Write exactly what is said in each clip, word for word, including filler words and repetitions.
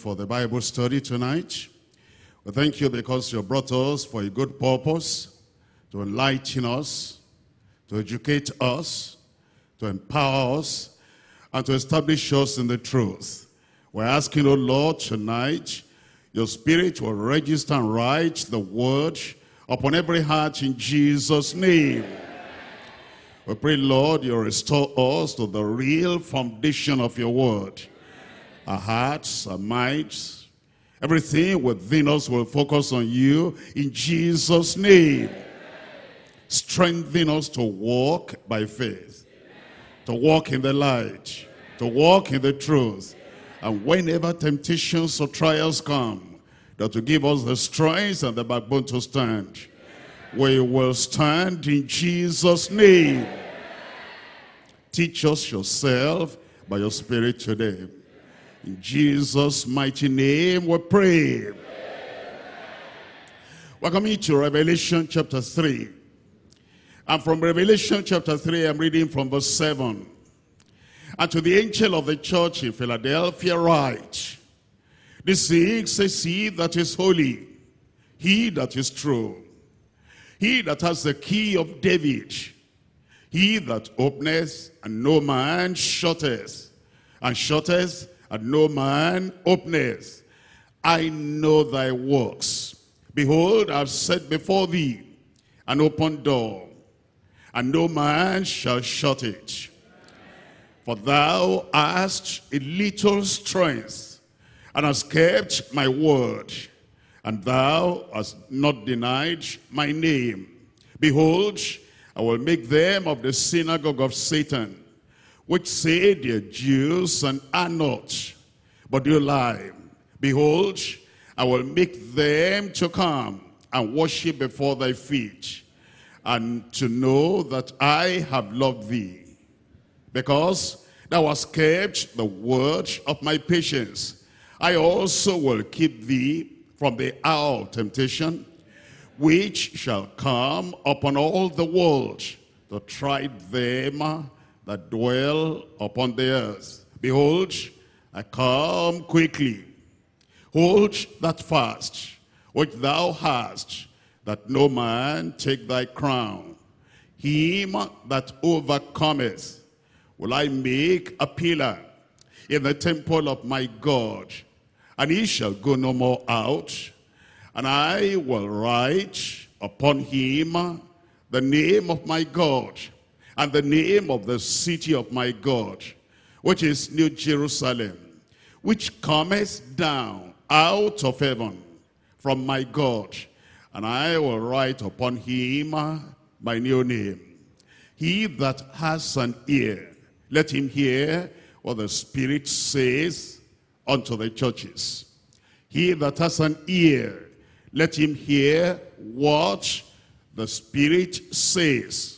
for the Bible study tonight. We thank you because you brought us for a good purpose, to enlighten us, to educate us, to empower us, and to establish us in the truth. We're asking, oh Lord, tonight, your Spirit will register and write the word upon every heart in Jesus' name. We pray, Lord, you restore us to the real foundation of your word. Our hearts, our minds, everything within us will focus on you in Jesus' name. Strengthen us to walk by faith, to walk in the light, to walk in the truth. And whenever temptations or trials come, that will give us the strength and the backbone to stand. We will stand in Jesus' name. Teach us yourself by your Spirit today. In Jesus' mighty name we pray. We're coming to Revelation chapter three. And from Revelation chapter three, I'm reading from verse seven. And to the angel of the church in Philadelphia write, this thing says he that is holy, he that is true, he that has the key of David, he that openeth and no man shutteth, and shutteth and no man openeth. I know thy works. Behold, I have set before thee an open door, and no man shall shut it. For thou hast a little strength, and hast kept my word, and thou hast not denied my name. Behold, I will make them of the synagogue of Satan, which say they are Jews and are not, but do lie. Behold, I will make them to come and worship before thy feet, and to know that I have loved thee, because thou hast kept the word of my patience. I also will keep thee from the hour of temptation, which shall come upon all the world to try them that dwell upon the earth. Behold, I come quickly. Hold that fast which thou hast, that no man take thy crown. Him that overcometh will I make a pillar in the temple of my God, and he shall go no more out. And I will write upon him the name of my God, and the name of the city of my God, which is New Jerusalem, which cometh down out of heaven from my God. And I will write upon him my new name. He that has an ear, let him hear what the Spirit says unto the churches. He that has an ear, let him hear what the Spirit says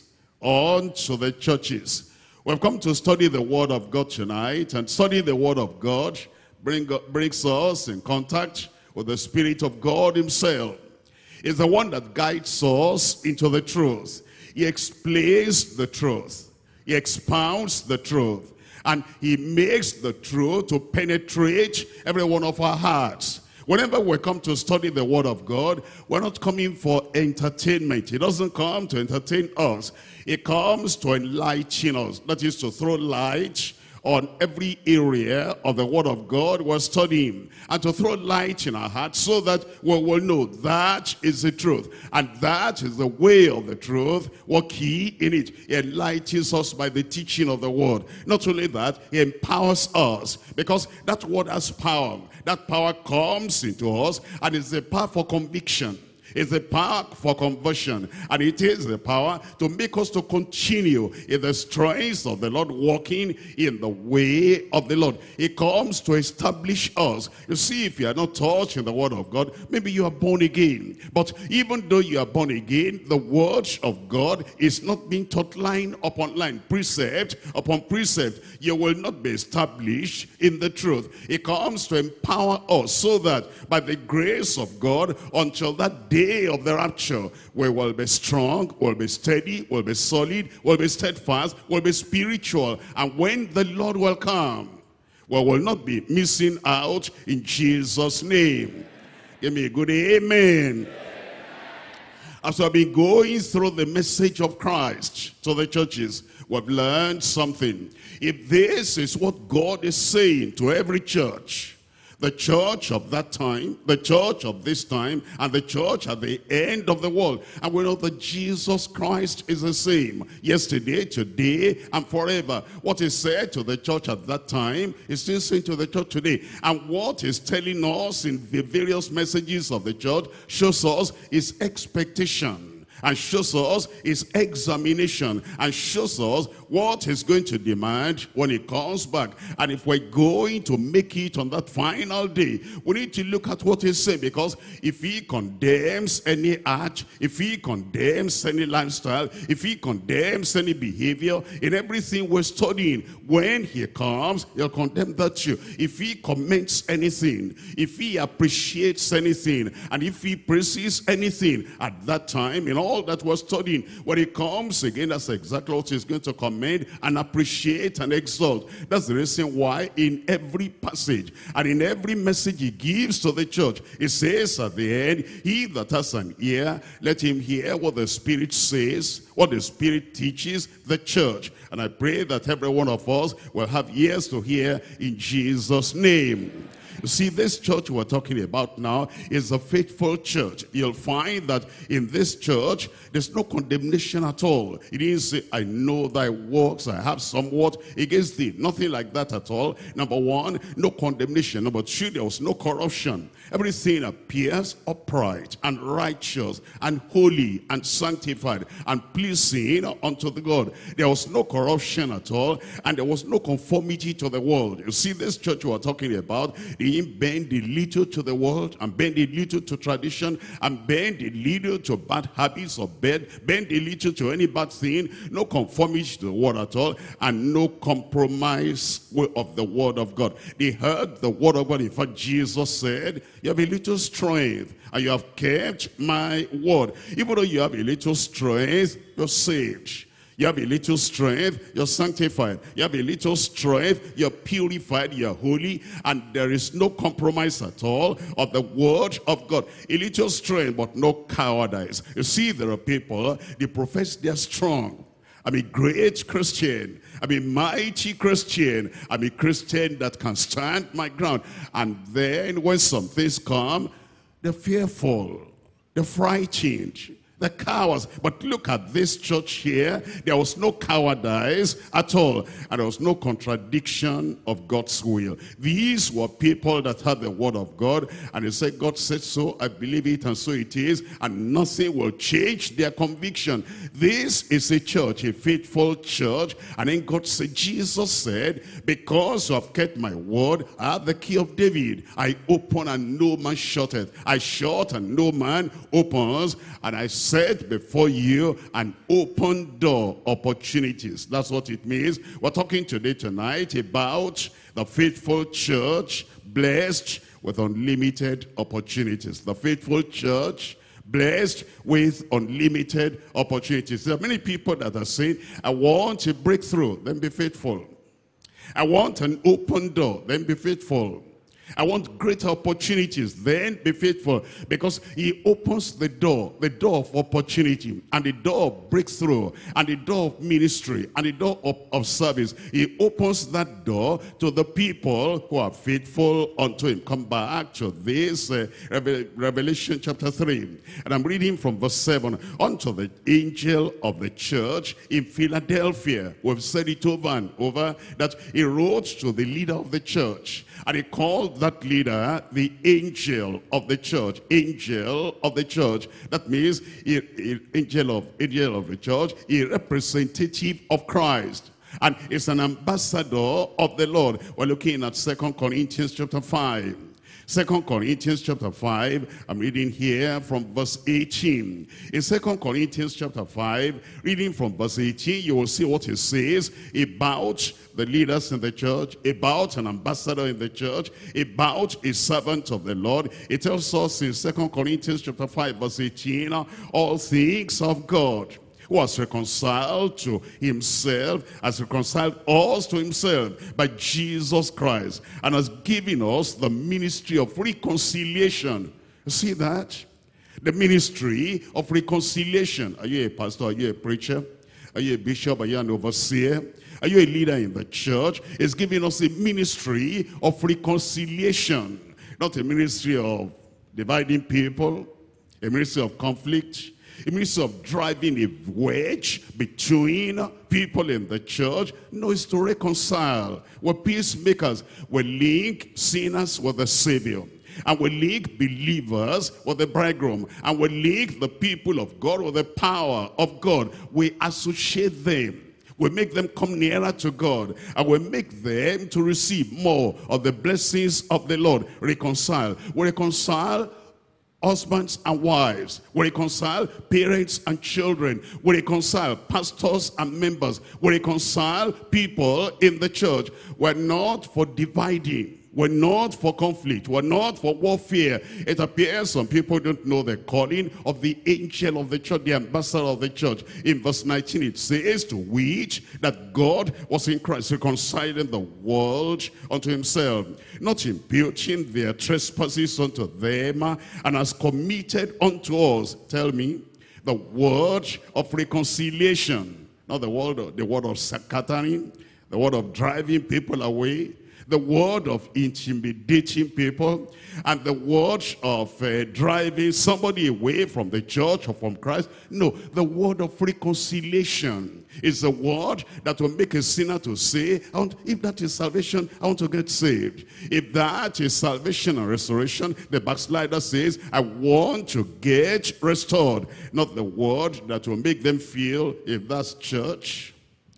unto the churches. We've come to study the Word of God tonight, and studying the Word of God bring, brings us in contact with the Spirit of God himself. Is the one that guides us into the truth. He explains the truth. He expounds the truth. And he makes the truth to penetrate every one of our hearts. Whenever we come to study the Word of God, we're not coming for entertainment. It doesn't come to entertain us. It comes to enlighten us. That is to throw light on every area of the Word of God we're studying, and to throw light in our hearts so that we will know that is the truth, and that is the way of the truth. What key in it? He enlightens us by the teaching of the Word. Not only that, he empowers us, because that Word has power. That power comes into us, and it's the power for conviction. It's the power for conversion, and it is the power to make us to continue in the strength of the Lord, walking in the way of the Lord. It comes to establish us. You see, if you are not taught in the Word of God, maybe you are born again, but even though you are born again, the Word of God is not being taught line upon line, precept upon precept. You will not be established in the truth. It comes to empower us so that by the grace of God, until that day of the rapture, we will be strong, will be steady, will be solid, will be steadfast, will be spiritual. And when the Lord will come, We will not be missing out in Jesus' name. Give me a good amen. As I've been going through the message of Christ to the churches, we've learned something. If this is what God is saying to every church, the church of that time, the church of this time, and the church at the end of the world, and we know that Jesus Christ is the same yesterday, today, and forever. What is said to the church at that time is still said to the church today. And what is telling us in the various messages of the church shows us is expectation, and shows us his examination, and shows us what he's going to demand when he comes back. And if we're going to make it on that final day, we need to look at what he's saying, because if he condemns any act, if he condemns any lifestyle, if he condemns any behavior in everything we're studying, when he comes, he'll condemn that too. If he comments anything, if he appreciates anything, and if he praises anything at that time, in all all that we're studying, when he comes again, that's exactly what he's going to commend and appreciate and exalt. That's the reason why in every passage and in every message he gives to the church, he says at the end, he that has an ear, let him hear what the Spirit says, what the Spirit teaches the church. And I pray that every one of us will have ears to hear in Jesus' name. You see, this church we're talking about now is a faithful church. You'll find that in this church, there's no condemnation at all. It didn't say, I know thy works, I have somewhat against thee. Nothing like that at all. Number one, no condemnation. Number two, there was no corruption. Everything appears upright and righteous and holy and sanctified and pleasing unto the God. There was no corruption at all, and there was no conformity to the world. You see, this church we're talking about, they bend a little to the world, and bend a little to tradition, and bend a little to bad habits of bed, bend a little to any bad thing, no conformity to the word at all, and no compromise of the word of God. They heard the word of God. In fact, Jesus said, you have a little strength, and you have kept my word. Even though you have a little strength, you're saved. You have a little strength, you're sanctified. You have a little strength, you're purified, you're holy, and there is no compromise at all of the word of God. A little strength, but no cowardice. You see, there are people, they profess they're strong. I'm a great Christian. I'm a mighty Christian. I'm a Christian that can stand my ground. And then when some things come, they're fearful, they're frightened, the cowards. But look at this church here. There was no cowardice at all. And there was no contradiction of God's will. These were people that had the word of God. And they said, God said so, I believe it, and so it is. And nothing will change their conviction. This is a church, a faithful church. And then God said, Jesus said, because you have kept my word, I have the key of David. I open and no man shutteth. I shut and no man opens. And I set before you an open door, opportunities. That's what it means. We're talking today, tonight, about the faithful church blessed with unlimited opportunities. The faithful church blessed with unlimited opportunities. There are many people that are saying, I want a breakthrough, then be faithful. I want an open door, then be faithful. I want greater opportunities, then be faithful. Because he opens the door, the door of opportunity, and the door of breakthrough, and the door of ministry, and the door of, of service. He opens that door to the people who are faithful unto him. Come back to this, uh, Revelation chapter three. And I'm reading from verse seven. Unto the angel of the church in Philadelphia. We've said it over and over, that he wrote to the leader of the church. And he called that leader the angel of the church. Angel of the church. That means he, he, angel of angel of the church, a representative of Christ. And is an ambassador of the Lord. We're looking at Second Corinthians chapter five. Second Corinthians chapter five, I'm reading here from verse eighteen. In Second Corinthians chapter five, reading from verse eighteen, you will see what it says about the leaders in the church, about an ambassador in the church, about a servant of the Lord. It tells us in Second Corinthians chapter five, verse eighteen, all things of God, who has reconciled to himself, has reconciled us to himself by Jesus Christ, and has given us the ministry of reconciliation. You see that? The ministry of reconciliation. Are you a pastor? Are you a preacher? Are you a bishop? Are you an overseer? Are you a leader in the church? It's giving us a ministry of reconciliation. Not a ministry of dividing people, a ministry of conflict, a ministry of driving a wedge between people in the church. No, it's to reconcile. We're peacemakers. We link sinners with the Savior. And we link believers with the bridegroom. And we link the people of God with the power of God. We associate them. We make them come nearer to God. And we make them to receive more of the blessings of the Lord. Reconcile. We reconcile husbands and wives. We reconcile parents and children. We reconcile pastors and members. We reconcile people in the church. We're not for dividing. We're not for conflict. We're not for warfare. It appears some people don't know the calling of the angel of the church, the ambassador of the church. In verse nineteen it says, to which that God was in Christ reconciling the world unto himself, not imputing their trespasses unto them, and has committed unto us, tell me, the word of reconciliation. Not the word of, the word of scattering, the word of driving people away, the word of intimidating people, and the word of uh, driving somebody away from the church or from Christ. No, the word of reconciliation is the word that will make a sinner to say, I want, if that is salvation, I want to get saved. If that is salvation and restoration, the backslider says, I want to get restored. Not the word that will make them feel, if that's church,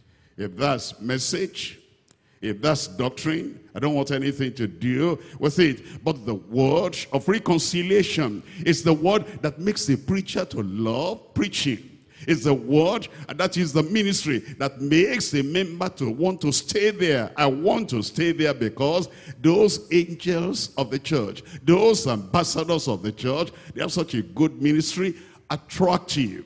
if that's message, if that's doctrine, I don't want anything to do with it. But the word of reconciliation is the word that makes the preacher to love preaching. It's the word, and that is the ministry that makes a member to want to stay there. I want to stay there because those angels of the church, those ambassadors of the church, they have such a good ministry, attractive,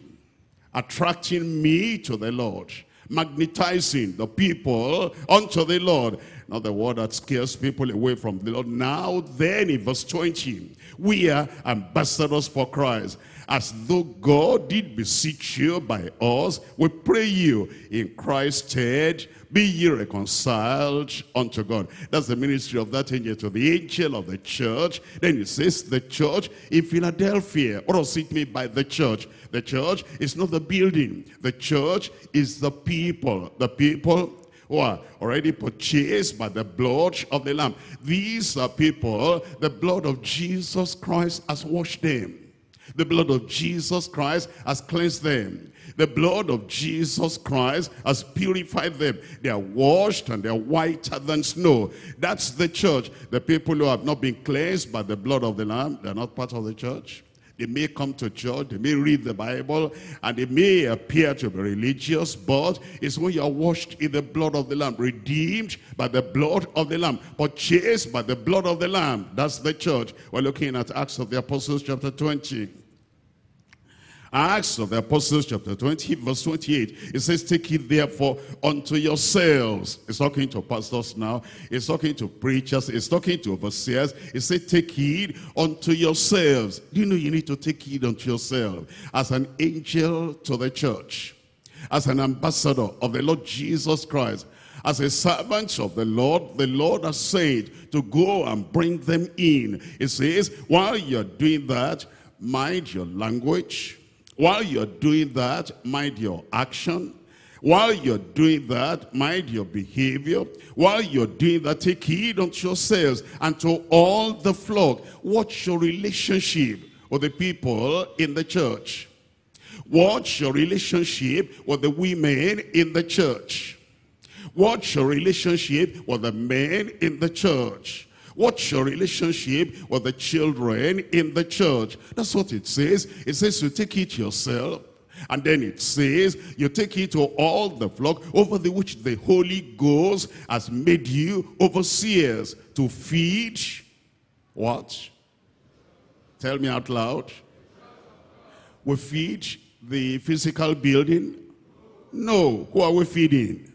attracting me to the Lord, magnetizing the people unto the Lord. Not the word that scares people away from the Lord. Now then, in verse twenty, we are ambassadors for Christ, as though God did beseech you by us. We pray you in Christ's stead, be ye reconciled unto God. That's the ministry of that angel to the angel of the church. Then it says the church in Philadelphia. What does it mean by the church? The church is not the building. The church is the people. The people who are already purchased by the blood of the Lamb. These are people, the blood of Jesus Christ has washed them. The blood of Jesus Christ has cleansed them. The blood of Jesus Christ has purified them. They are washed and they are whiter than snow. That's the church. The people who have not been cleansed by the blood of the Lamb, they're not part of the church. They may come to church, they may read the Bible, and they may appear to be religious, but it's when you are washed in the blood of the Lamb, redeemed by the blood of the Lamb, purchased by the blood of the Lamb. That's the church. We're looking at Acts of the Apostles chapter twenty. Acts of the Apostles chapter twenty, verse twenty-eight. It says, take it therefore unto yourselves. It's talking to pastors now. It's talking to preachers. It's talking to overseers. It says, take heed unto yourselves. Do you know you need to take heed unto yourself? As an angel to the church, as an ambassador of the Lord Jesus Christ, as a servant of the Lord, the Lord has said to go and bring them in. It says, while you're doing that, mind your language. While you're doing that, mind your action. While you're doing that, mind your behavior. While you're doing that, take heed unto yourselves and to all the flock. Watch your relationship with the people in the church. Watch your relationship with the women in the church. Watch your relationship with the men in the church. What's your relationship with the children in the church? That's what it says. It says you take it yourself. And then it says you take it to all the flock over the which the Holy Ghost has made you overseers to feed. What? Tell me out loud. We feed the physical building? No. Who are we feeding?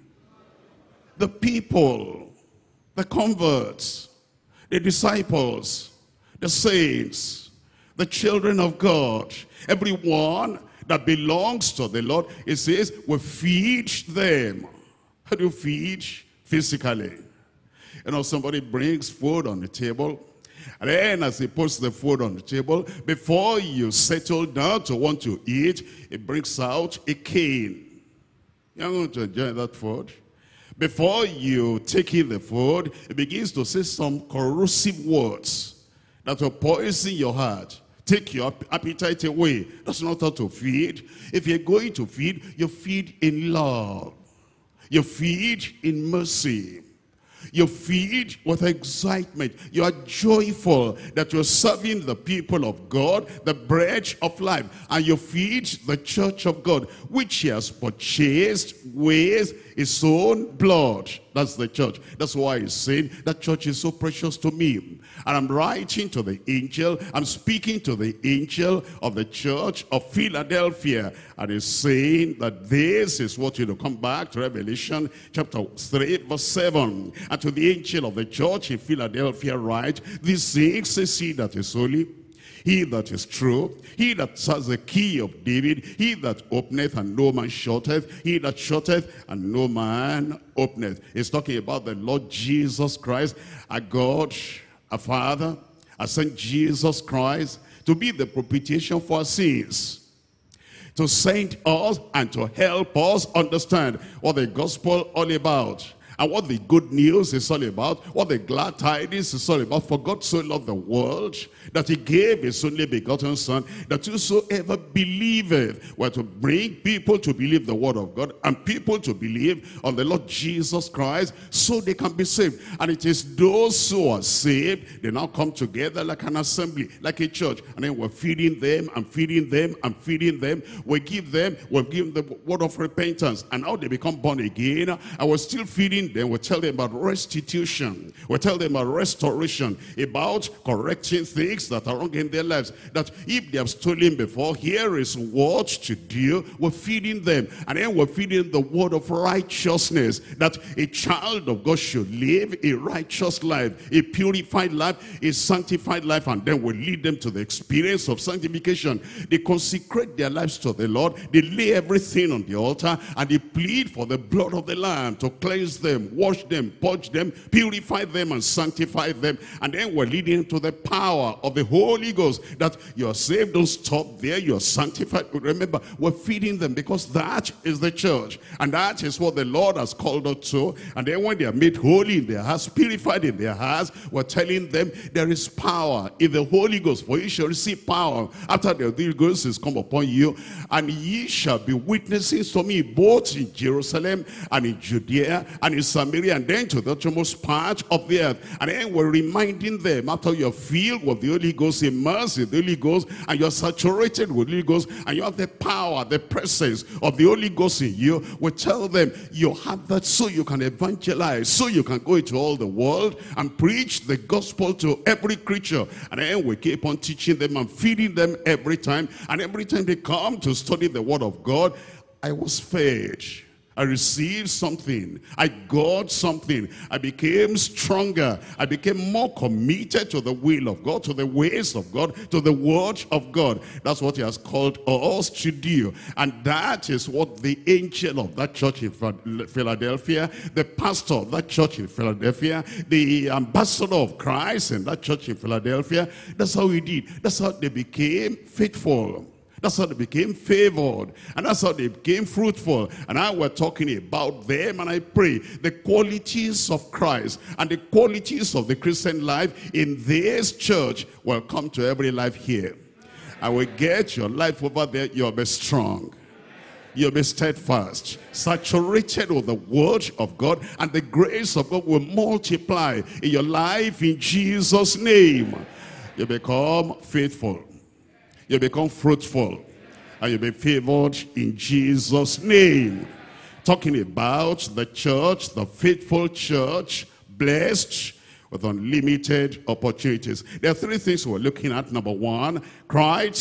The people, the converts, the disciples, the saints, the children of God, everyone that belongs to the Lord. It says we feed them. How do you feed? Physically. You know, somebody brings food on the table, and then as he puts the food on the table, before you settle down to want to eat, he brings out a cane. You're going to enjoy that food. Before you take in the food, he begins to say some corrosive words that will poison your heart, take your appetite away. That's not how to feed. If you're going to feed, you feed in love. You feed in mercy. You feed with excitement. You are joyful that you're serving the people of God, the bread of life. And you feed the church of God, which he has purchased with his own blood. That's the church. That's why he's saying that church is so precious to me. And I'm writing to the angel, I'm speaking to the angel of the church of Philadelphia. And he's saying that this is what you know. Come back to Revelation chapter three, verse seven. And to the angel of the church in Philadelphia write, these things says he that is holy, he that is true, he that has the key of David, he that openeth and no man shutteth, he that shutteth and no man openeth. He's talking about the Lord Jesus Christ, a God, a Father, has sent Jesus Christ to be the propitiation for our sins, to send us and to help us understand what the gospel all about. And what the good news is all about, what the glad tidings is all about. For God so loved the world that he gave his only begotten Son, that whosoever believeth, were to bring people to believe the word of God and people to believe on the Lord Jesus Christ so they can be saved. And it is those who are saved, they now come together like an assembly, like a church. And then we're feeding them and feeding them and feeding them. We give them, we give them the word of repentance. And now they become born again. And we're still feeding them. We tell them about restitution. We tell them about restoration, about correcting things that are wrong in their lives. That if they have stolen before, here is what to do. We're feeding them. And then we're feeding the word of righteousness. That a child of God should live a righteous life, a purified life, a sanctified life. And then we lead them to the experience of sanctification. They consecrate their lives to the Lord. They lay everything on the altar. And they plead for the blood of the Lamb to cleanse them, wash them, purge them, purify them, and sanctify them. And then we're leading to the power of the Holy Ghost, that you're saved. Don't stop there. You're sanctified. Remember, we're feeding them because that is the church. And that is what the Lord has called us to. And then when they are made holy in their hearts, purified in their hearts, we're telling them there is power in the Holy Ghost. For you shall receive power after the Holy Ghost is come upon you. And ye shall be witnesses to me, both in Jerusalem and in Judea and in Samaria, and then to the uttermost part of the earth. And then we're reminding them, after you're filled with the Holy Ghost, immersed in the Holy Ghost, and you're saturated with the Holy Ghost, and you have the power, the presence of the Holy Ghost in you, we tell them you have that so you can evangelize, so you can go into all the world and preach the gospel to every creature. And then we keep on teaching them and feeding them every time. And every time they come to study the word of God, I was fed. I received something. I got something. I became stronger. I became more committed to the will of God, to the ways of God, to the word of God. That's what he has called us to do. And that is what the angel of that church in Philadelphia, the pastor of that church in Philadelphia, the ambassador of Christ in that church in Philadelphia, that's how he did. That's how they became faithful. That's how they became favored. And that's how they became fruitful. And now we're talking about them. And I pray the qualities of Christ and the qualities of the Christian life in this church will come to every life here. I will get your life over there. You'll be strong. You'll be steadfast, saturated with the word of God, and the grace of God will multiply in your life in Jesus' name. You become faithful. You become fruitful, and you'll be favored in Jesus' name. Talking about the church, the faithful church, blessed with unlimited opportunities. There are three things we're looking at. Number one, Christ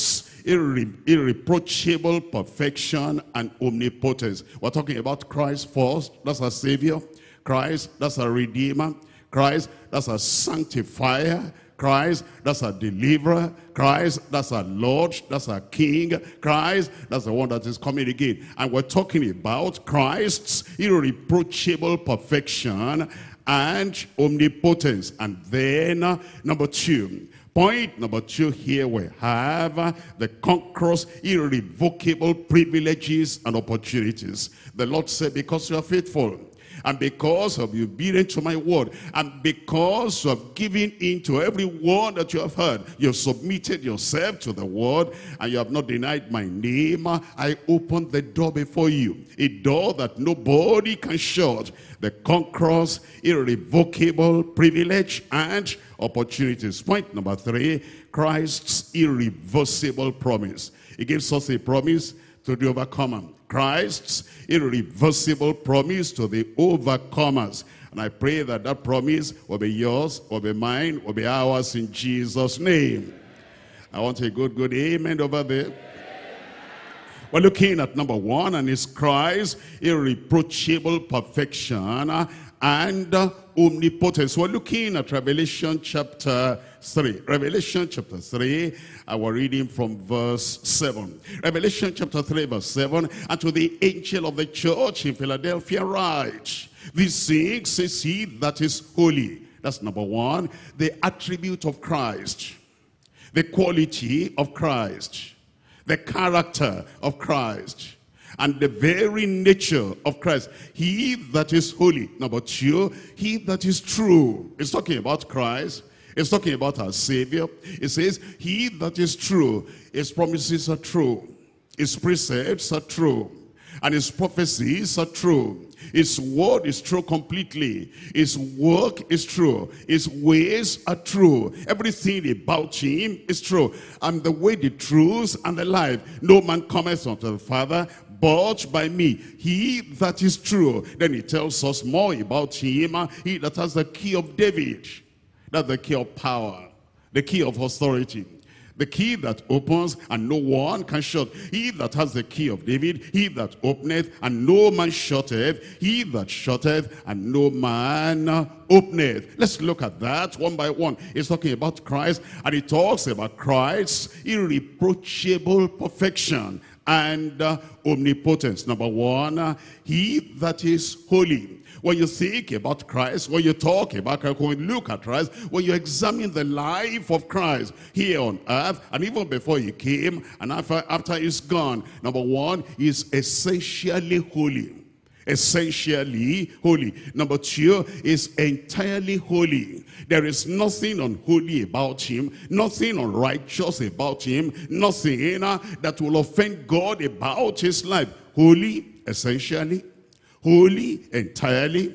irre irreproachable perfection and omnipotence. We're talking about Christ first. That's our Savior. Christ, that's our Redeemer. Christ, that's our Sanctifier. Christ, that's our Deliverer. Christ, that's our Lord. That's our King. Christ, that's the one that is coming again. And we're talking about Christ's irreproachable perfection and omnipotence. And then, uh, number two, point number two here, we have uh, the conqueror's irrevocable privileges and opportunities. The Lord said, because you are faithful, and because of you obedient to my word, and because of giving in to every word that you have heard, you have submitted yourself to the word, and you have not denied my name, I opened the door before you, a door that nobody can shut. The conqueror's irrevocable privilege and opportunities. Point number three, Christ's irreversible promise. He gives us a promise to the overcomer. Christ's irreversible promise to the overcomers. And I pray that that promise will be yours, will be mine, will be ours in Jesus' name. I want a good, good amen over there. We're looking at number one, and it's Christ's irreproachable perfection and omnipotence. We're looking at Revelation chapter three. Revelation chapter three, and we're reading from verse seven. Revelation chapter three, verse seven. And to the angel of the church in Philadelphia write, these things says he that is holy. That's number one. The attribute of Christ, the quality of Christ, the character of Christ, and the very nature of Christ. He that is holy. Number two, he that is true. It's talking about Christ. It's talking about our Savior. It says, he that is true. His promises are true. His precepts are true. And his prophecies are true. His word is true completely. His work is true. His ways are true. Everything about him is true. I'm the way, the truth, and the life. No man cometh unto the Father but by me. He that is true. Then he tells us more about him. He that has the key of David. That's the key of power. The key of authority. The key that opens and no one can shut. He that has the key of David, he that openeth and no man shutteth, he that shutteth and no man openeth. Let's look at that one by one. It's talking about Christ, and it talks about Christ's irreproachable perfection and uh, omnipotence. Number one, uh, he that is holy. When you think about Christ, when you talk about Christ, when you look at Christ, when you examine the life of Christ here on earth, and even before he came, and after, after he's gone, number one, he's essentially holy. Essentially holy. Number two is entirely holy. There is nothing unholy about him, nothing unrighteous about him, nothing uh, that will offend God about his life. Holy, essentially. Holy entirely,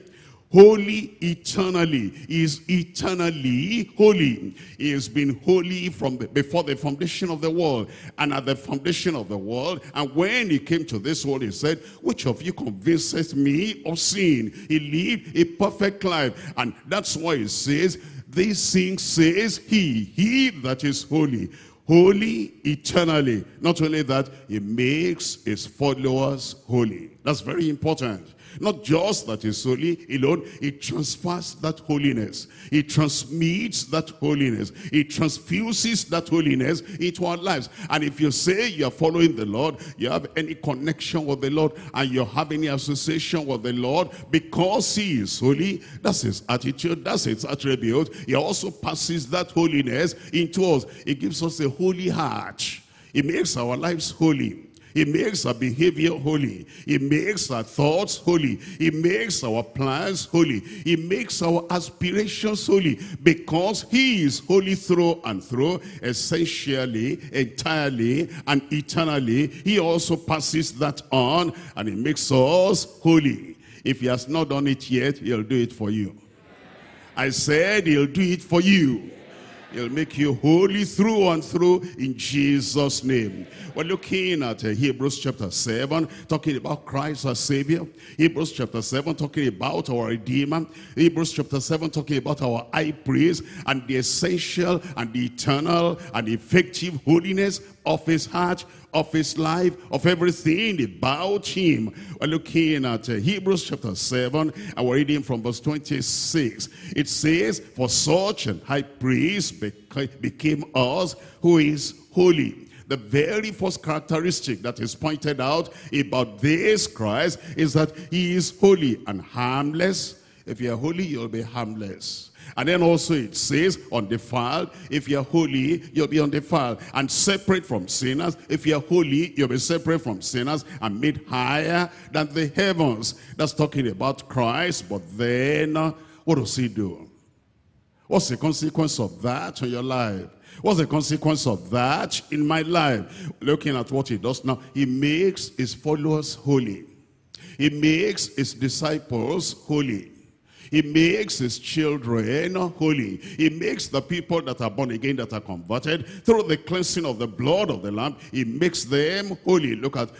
holy eternally. He is eternally holy. He has been holy from the, before the foundation of the world, and at the foundation of the world. And when he came to this world, he said, which of you convinceth me of sin? He lived a perfect life, and that's why he says, these things says he, he that is holy. Holy eternally. Not only that, he makes his followers holy. That's very important. Not just that he's holy alone, he transfers that holiness. He transmits that holiness. He transfuses that holiness into our lives. And if you say you're following the Lord, you have any connection with the Lord, and you have any association with the Lord, because he is holy, that's his attitude, that's his attribute. He also passes that holiness into us. He gives us a holy heart. He makes our lives holy. He makes our behavior holy. He makes our thoughts holy. He makes our plans holy. He makes our aspirations holy, because he is holy through and through, essentially, entirely, and eternally. He also passes that on, and he makes us holy. If he has not done it yet, he'll do it for you. I said he'll do it for you. He'll make you holy through and through in Jesus' name. We're looking at uh, Hebrews chapter seven, talking about Christ our Savior. Hebrews chapter seven, talking about our Redeemer. Hebrews chapter seven, talking about our high priest, and the essential and the eternal and effective holiness, of his heart, of his life, of everything about him. We're looking at uh, Hebrews chapter seven, and we're reading from verse twenty-six. It says, for such an high priest beca- became us, who is holy. The very first characteristic that is pointed out about this Christ is that he is holy and harmless. If you're holy, you'll be harmless. And then also it says undefiled. If you're holy, you'll be undefiled. And separate from sinners. If you're holy, you'll be separate from sinners and made higher than the heavens. That's talking about Christ. But then, uh, what does he do? What's the consequence of that in your life? What's the consequence of that in my life? Looking at what he does now, he makes his followers holy. He makes his disciples holy. He makes his children holy. He makes the people that are born again, that are converted, through the cleansing of the blood of the Lamb, he makes them holy. Look at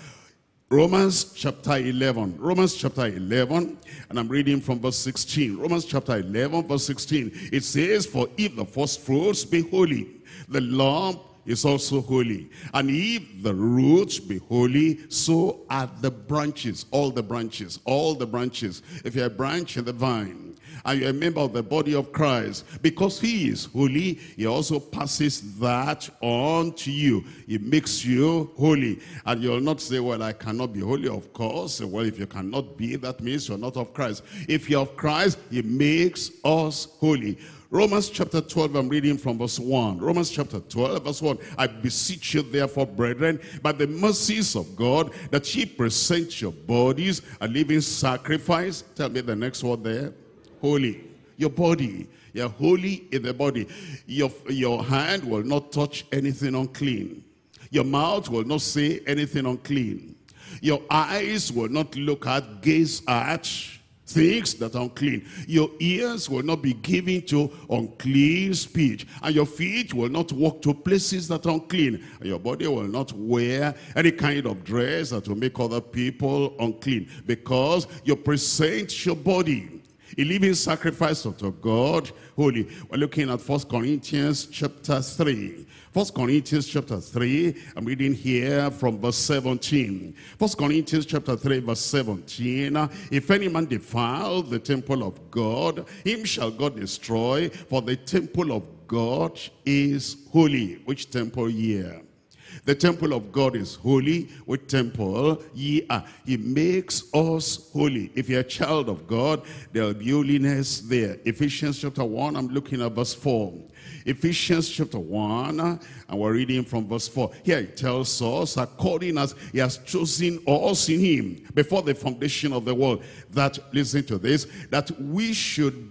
Romans chapter eleven. Romans chapter eleven, and I'm reading from verse sixteen. Romans chapter eleven, verse sixteen. It says, for if the first fruits be holy, the lump is also holy. And if the roots be holy, so are the branches. All the branches, all the branches. If you're a branch in the vine, and you're a member of the body of Christ, because he is holy, he also passes that on to you. He makes you holy. And you'll not say, well, I cannot be holy, of course. Well, if you cannot be, that means you're not of Christ. If you're of Christ, he makes us holy. Romans chapter twelve, I'm reading from verse one. Romans chapter twelve, verse one. I beseech you therefore, brethren, by the mercies of God, that ye present your bodies a living sacrifice. Tell me the next word there. Holy. Your body. You're holy in the body. Your, your hand will not touch anything unclean. Your mouth will not say anything unclean. Your eyes will not look at, gaze at things that are unclean. Your ears will not be given to unclean speech. And your feet will not walk to places that are unclean. And your body will not wear any kind of dress that will make other people unclean. Because you present your body a living sacrifice unto God, holy. We're looking at First Corinthians chapter three. First Corinthians chapter three, I'm reading here from verse seventeen. First Corinthians chapter three, verse seventeen. If any man defile the temple of God, him shall God destroy, for the temple of God is holy. Which temple here? The temple of God is holy. Which temple ye are? He makes us holy. If you're a child of God, there will be holiness there. Ephesians chapter one, I'm looking at verse four. Ephesians chapter one, and we're reading from verse four. Here it tells us, according as he has chosen us in him before the foundation of the world, that, listen to this, that we should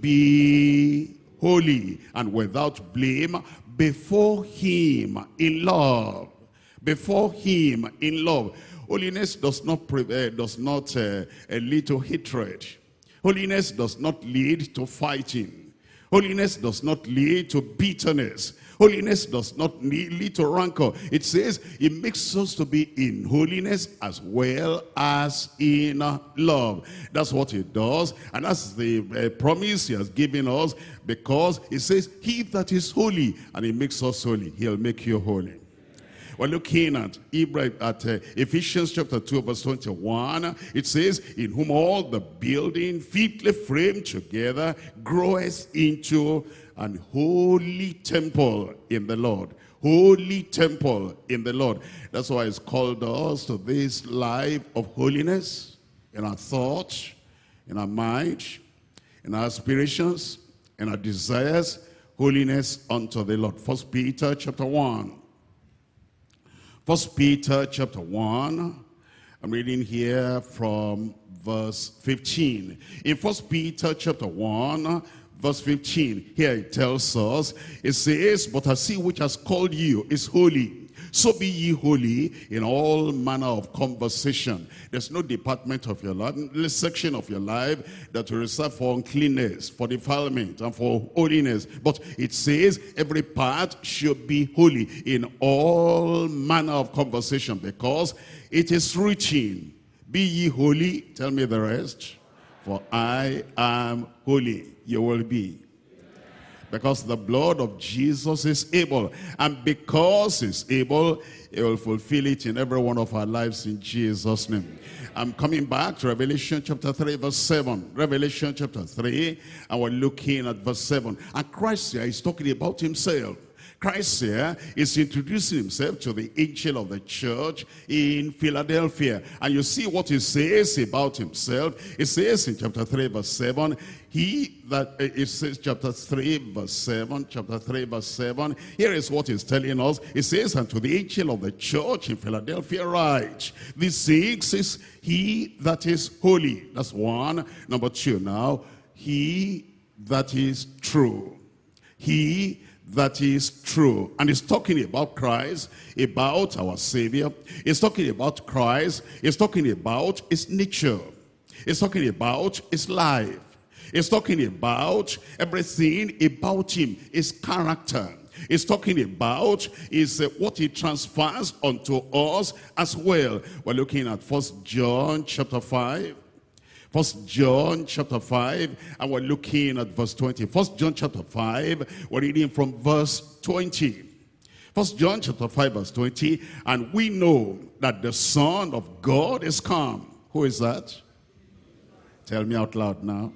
be holy and without blame before him in love. Before him in love. Holiness does not, uh, does not uh, lead to hatred. Holiness does not lead to fighting. Holiness does not lead to bitterness. Holiness does not lead to rancor. It says it makes us to be in holiness as well as in love. That's what it does. And that's the uh, promise he has given us, because it says, he that is holy, and he makes us holy, he'll make you holy. We're looking at, at uh, Ephesians chapter two, verse twenty-one. It says, in whom all the building fitly framed together groweth into an holy temple in the Lord. Holy temple in the Lord. That's why it's called us to this life of holiness in our thoughts, in our mind, in our aspirations, in our desires. Holiness unto the Lord. First Peter chapter one. First Peter chapter one, I'm reading here from verse fifteen. In First Peter chapter one, verse fifteen, here it tells us, it says, but as he which has called you is holy, so be ye holy in all manner of conversation. There's no department of your life, no section of your life that will reserve for uncleanness, for defilement, and for holiness. But it says every part should be holy in all manner of conversation, because it is written, be ye holy, tell me the rest, for I am holy. You will be. Because the blood of Jesus is able. And because he's able, he will fulfill it in every one of our lives in Jesus' name. I'm coming back to Revelation chapter three, verse seven. Revelation chapter three, and we're looking at verse seven. And Christ here is talking about himself. Christ here is introducing himself to the angel of the church in Philadelphia. And you see what he says about himself. It says in chapter three, verse seven, he that, it says chapter three, verse seven, chapter three, verse seven. Here is what he's telling us. It says, and to the angel of the church in Philadelphia write, this six is he that is holy. That's one. Number two now, he that is true. He that is true. And he's talking about Christ, about our Savior. He's talking about Christ. He's talking about his nature. He's talking about his life. He's talking about everything about him, his character. He's talking about is uh, what he transfers unto us as well. We're looking at First John chapter five. First John chapter five, and we're looking at verse twenty. First John chapter five, we're reading from verse twenty. First John chapter five, verse twenty, and we know that the Son of God is come. Who is that? Tell me out loud now.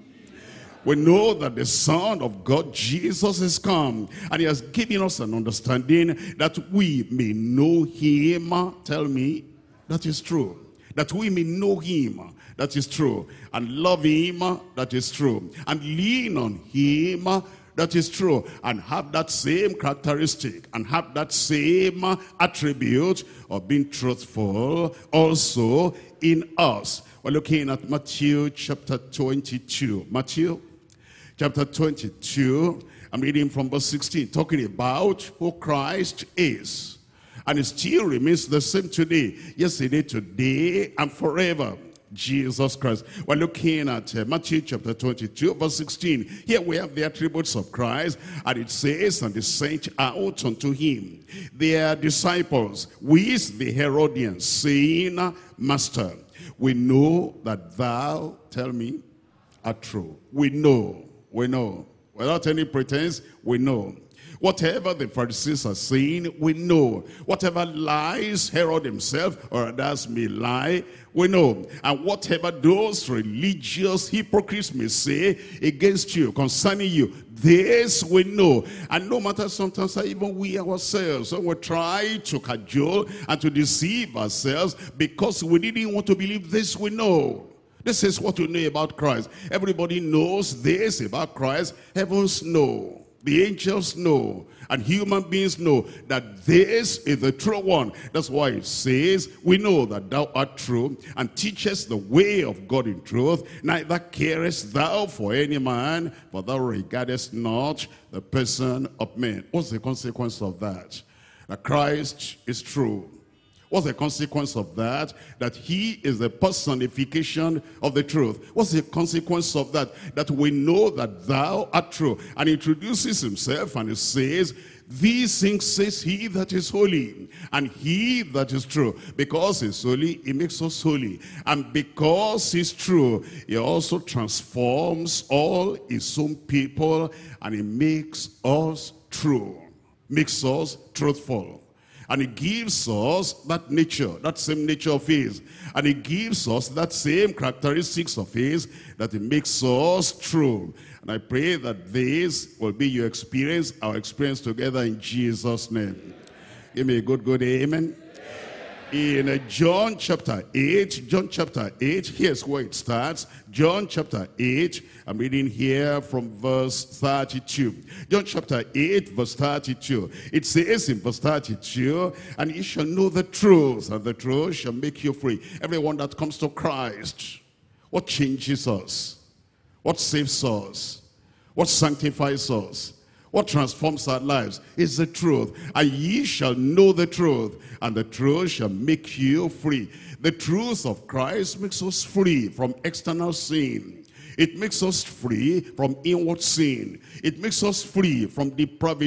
We know that the Son of God, Jesus, is come, and he has given us an understanding that we may know him. Tell me, that is true. That we may know him. That is true. And love him, that is true. And lean on him, that is true. And have that same characteristic, and have that same attribute of being truthful also in us. We're looking at Matthew chapter twenty-two. Matthew chapter twenty-two, I'm reading from verse sixteen, talking about who Christ is. And it still remains the same today, yesterday, today, and forever. Jesus Christ. We're looking at uh, Matthew chapter twenty-two, verse sixteen. Here we have the attributes of Christ, and it says, and they sent out unto him their disciples with the Herodians, saying, Master, we know that thou, tell me, art true. We know, we know. Without any pretense, we know. Whatever the Pharisees are saying, we know. Whatever lies Herod himself or others may lie, we know. And whatever those religious hypocrites may say against you, concerning you, this we know. And no matter sometimes even we ourselves, so we try to cajole and to deceive ourselves because we didn't want to believe this we know. This is what we know about Christ. Everybody knows this about Christ. Heavens know. The angels know, and human beings know that this is the true one. That's why it says, we know that thou art true, and teachest the way of God in truth. Neither carest thou for any man, for thou regardest not the person of men. What's the consequence of that? That Christ is true. What's the consequence of that? That he is the personification of the truth. What's the consequence of that? That we know that thou art true. And he introduces himself and he says, these things says he that is holy, and he that is true. Because he's holy, he makes us holy. And because he's true, he also transforms all his own people, and he makes us true. Makes us truthful. And he gives us that nature, that same nature of his. And he gives us that same characteristics of his, that it makes us true. And I pray that this will be your experience, our experience together in Jesus' name. Give me a good, good amen. In uh, John chapter eight, John chapter eight, here's where it starts. John chapter eight, I'm reading here from verse thirty-two. John chapter eight, verse thirty-two. It says in verse thirty-two, and you shall know the truth, and the truth shall make you free. Everyone that comes to Christ, what changes us? What saves us? What sanctifies us? What transforms our lives is the truth. And ye shall know the truth, and the truth shall make you free. The truth of Christ makes us free from external sin. It makes us free from inward sin. It makes us free from depravity.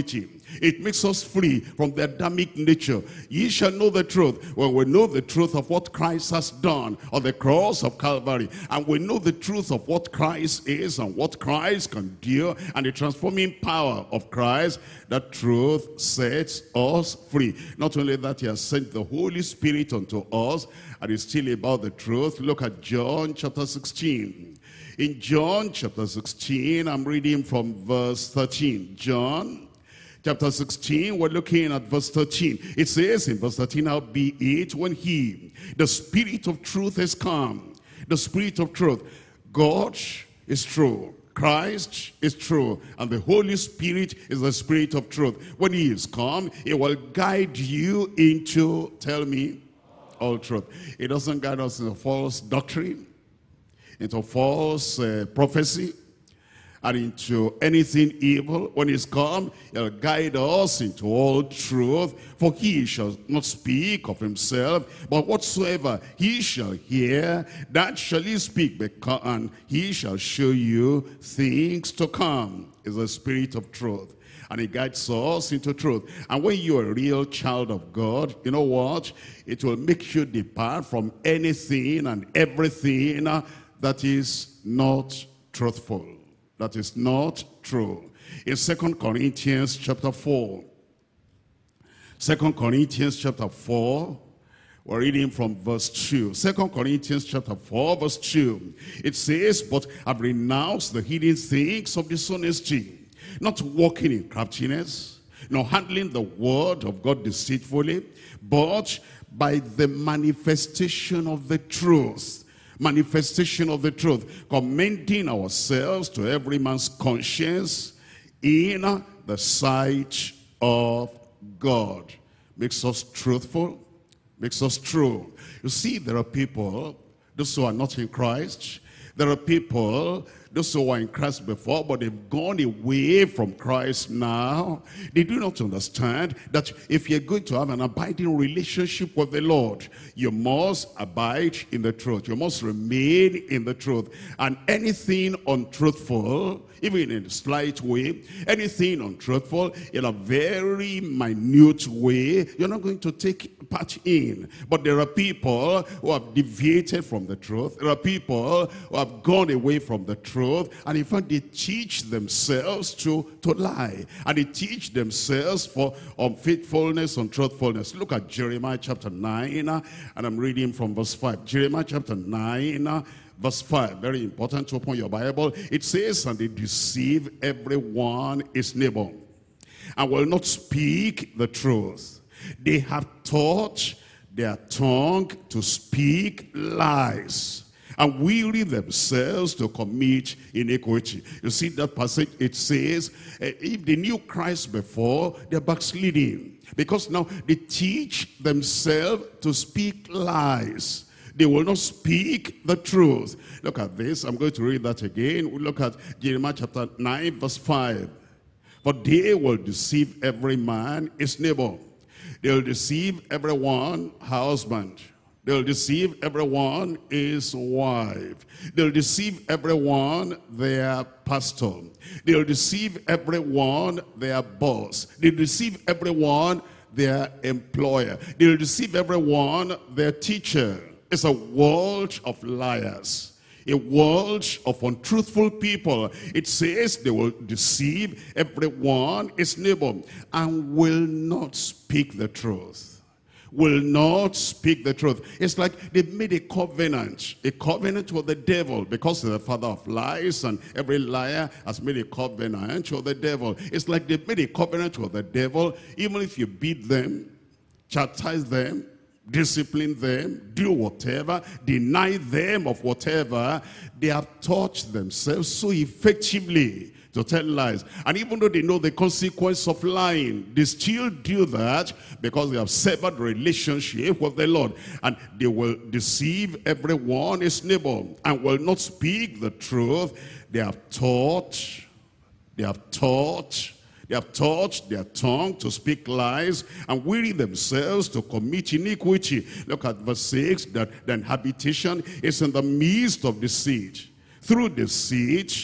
It makes us free from the Adamic nature. Ye shall know the truth. When we know the truth of what Christ has done on the cross of Calvary, and we know the truth of what Christ is and what Christ can do, and the transforming power of Christ, that truth sets us free. Not only that, he has sent the Holy Spirit unto us, and it's still about the truth. Look at John chapter sixteen. In John chapter sixteen, I'm reading from verse thirteen. John chapter sixteen, we're looking at verse thirteen. It says in verse thirteen, howbeit when he, the Spirit of truth, is come. The Spirit of truth. God is true. Christ is true. And the Holy Spirit is the Spirit of truth. When he is come, he will guide you into, tell me, all truth. It doesn't guide us into false doctrine, into false uh, prophecy, and into anything evil. When he's come, he'll guide us into all truth. For he shall not speak of himself, but whatsoever he shall hear, that shall he speak, because, and he shall show you things to come. Is the Spirit of truth. And he guides us into truth. And when you're a real child of God, you know what? It will make you depart from anything and everything that is not truthful, that is not true. In Second Corinthians chapter four, Second Corinthians chapter four, we're reading from verse two. Second Corinthians chapter four, verse two. It says, but I've renounced the hidden things of dishonesty, not walking in craftiness, nor handling the word of God deceitfully, but by the manifestation of the truth. Manifestation of the truth, commending ourselves to every man's conscience in the sight of God. Makes us truthful, makes us true. You see, there are people, those who are not in Christ. There are people, those who were in Christ before, but they've gone away from Christ now. They do not understand that if you're going to have an abiding relationship with the Lord, you must abide in the truth. You must remain in the truth. And anything untruthful, even in a slight way, anything untruthful in a very minute way, you're not going to take part in. But there are people who have deviated from the truth. There are people who have gone away from the truth. And in fact, they teach themselves to, to lie. And they teach themselves for unfaithfulness, untruthfulness. Look at Jeremiah chapter nine, and I'm reading from verse five. Jeremiah chapter nine, verse five. Very important to open your Bible. It says, and they deceive everyone his neighbor, and will not speak the truth. They have taught their tongue to speak lies, and weary themselves to commit iniquity. You see that passage, it says, if they knew Christ before, they're backsliding. Because now they teach themselves to speak lies. They will not speak the truth. Look at this. I'm going to read that again. We look at Jeremiah chapter nine, verse five. For they will deceive every man his neighbor. They'll deceive everyone husband. They'll deceive everyone his wife. They'll deceive everyone their pastor. They'll deceive everyone their boss. They'll deceive everyone their employer. They'll deceive everyone their teacher. It's a world of liars, a world of untruthful people. It says they will deceive everyone his neighbor and will not speak the truth. Will not speak the truth. It's like they made a covenant, a covenant with the devil, because he's the father of lies, and every liar has made a covenant with the devil. It's like they made a covenant with the devil. Even if you beat them, chastise them, discipline them, do whatever, deny them of whatever, they have taught themselves so effectively to tell lies. And even though they know the consequence of lying, they still do that because they have severed relationship with the Lord. And they will deceive everyone his neighbor and will not speak the truth. They have taught, they have taught, they have taught their tongue to speak lies and weary themselves to commit iniquity. Look at verse six, that then habitation is in the midst of deceit. Through deceit,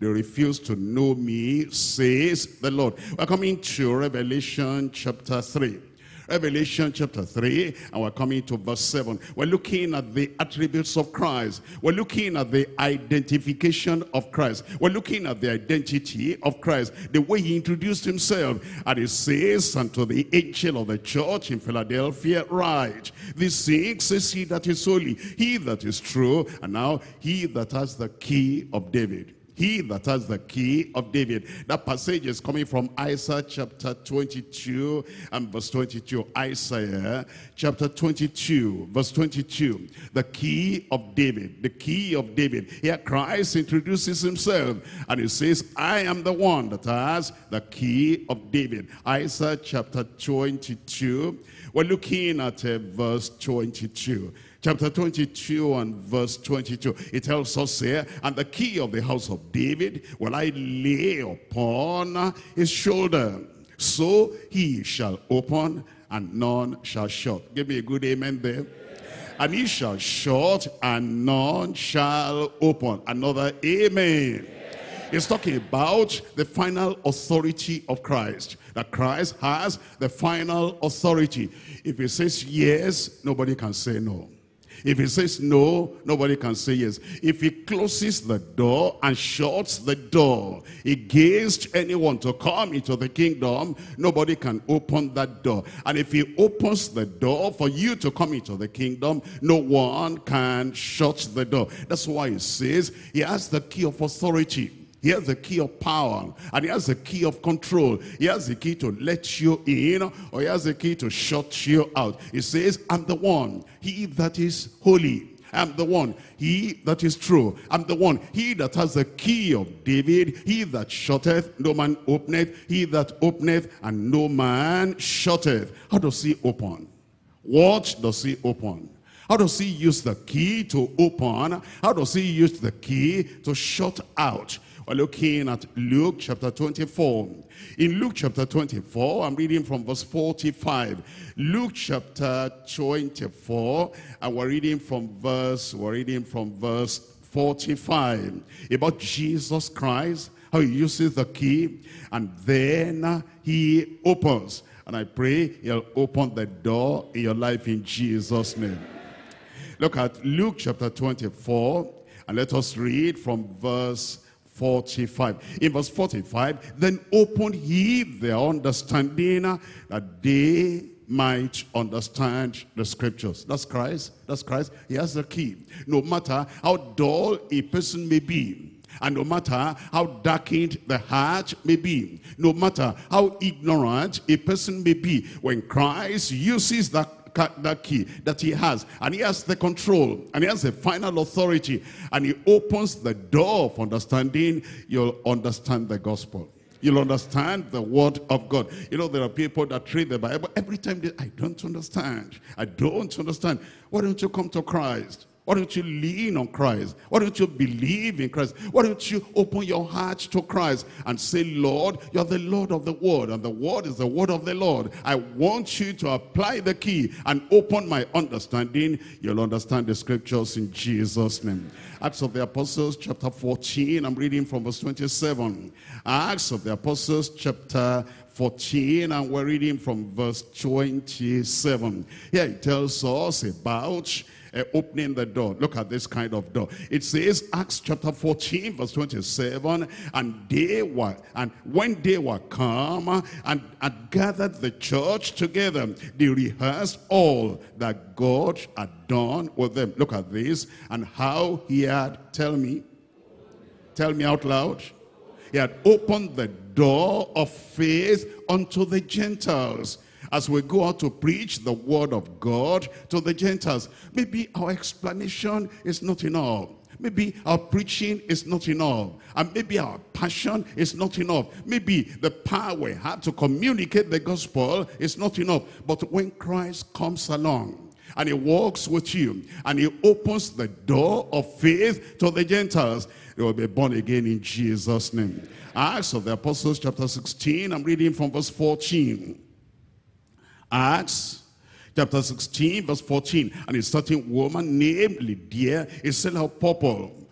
they refuse to know me, says the Lord. We're coming to Revelation chapter three. Revelation chapter three, and we're coming to verse seven. We're looking at the attributes of Christ. We're looking at the identification of Christ. We're looking at the identity of Christ, the way he introduced himself. And he says unto the angel of the church in Philadelphia, write, these things says he that is holy, he that is true, and now he that has the key of David. He that has the key of David. That passage is coming from Isaiah chapter twenty-two and verse twenty-two. Isaiah chapter twenty-two, verse twenty-two. The key of David. The key of David. Here Christ introduces himself and he says, I am the one that has the key of David. Isaiah chapter twenty-two. We're looking at uh, verse twenty-two. Chapter twenty-two and verse twenty-two. It tells us here, and the key of the house of David will I lay upon his shoulder. So he shall open and none shall shut. Give me a good amen there. And he shall shut and none shall open. Another amen. It's talking about the final authority of Christ. That Christ has the final authority. If he says yes, nobody can say no. If he says no, nobody can say yes. If he closes the door and shuts the door against anyone to come into the kingdom, nobody can open that door. And if he opens the door for you to come into the kingdom, no one can shut the door. That's why he says he has the key of authority. He has the key of power, and he has the key of control. He has the key to let you in, or he has the key to shut you out. He says, I'm the one, he that is holy. I'm the one, he that is true. I'm the one, he that has the key of David. He that shutteth, no man openeth. He that openeth, and no man shutteth. How does he open? What does he open? How does he use the key to open? How does he use the key to shut out? We're looking at Luke chapter twenty-four. In Luke chapter twenty-four, I'm reading from verse forty-five. Luke chapter twenty-four, and we're reading from verse, we're reading from verse forty-five. About Jesus Christ, how he uses the key, and then he opens. And I pray he'll open the door in your life in Jesus' name. Look at Luke chapter twenty-four, and let us read from verse forty-five. In verse forty-five, then opened he their understanding that they might understand the scriptures. That's Christ. That's Christ. He has the key. No matter how dull a person may be, and no matter how darkened the heart may be, no matter how ignorant a person may be, when Christ uses that that key that he has, and he has the control, and he has the final authority, and he opens the door of understanding, you'll understand the gospel. You'll understand the word of God. You know, there are people that read the Bible every time they, I don't understand. I don't understand. Why don't you come to Christ? Why don't you lean on Christ? Why don't you believe in Christ? Why don't you open your heart to Christ and say, Lord, you're the Lord of the word, and the word is the word of the Lord. I want you to apply the key and open my understanding. You'll understand the scriptures in Jesus' name. Acts of the Apostles chapter fourteen, I'm reading from verse twenty-seven. Acts of the Apostles chapter fourteen, and we're reading from verse twenty-seven. Here it tells us about Uh, opening the door. Look at this kind of door. It says, Acts chapter fourteen, verse twenty-seven, and they were, and when they were come and had gathered the church together, they rehearsed all that God had done with them. Look at this, and how he had, tell me, tell me out loud, he had opened the door of faith unto the Gentiles. As we go out to preach the word of God to the Gentiles, maybe our explanation is not enough. Maybe our preaching is not enough. And maybe our passion is not enough. Maybe the power we have to communicate the gospel is not enough. But when Christ comes along and he walks with you and he opens the door of faith to the Gentiles, they will be born again in Jesus' name. Acts of the Apostles chapter sixteen, I'm reading from verse fourteen. Acts chapter sixteen, verse fourteen. And a certain woman named Lydia, a seller of purple,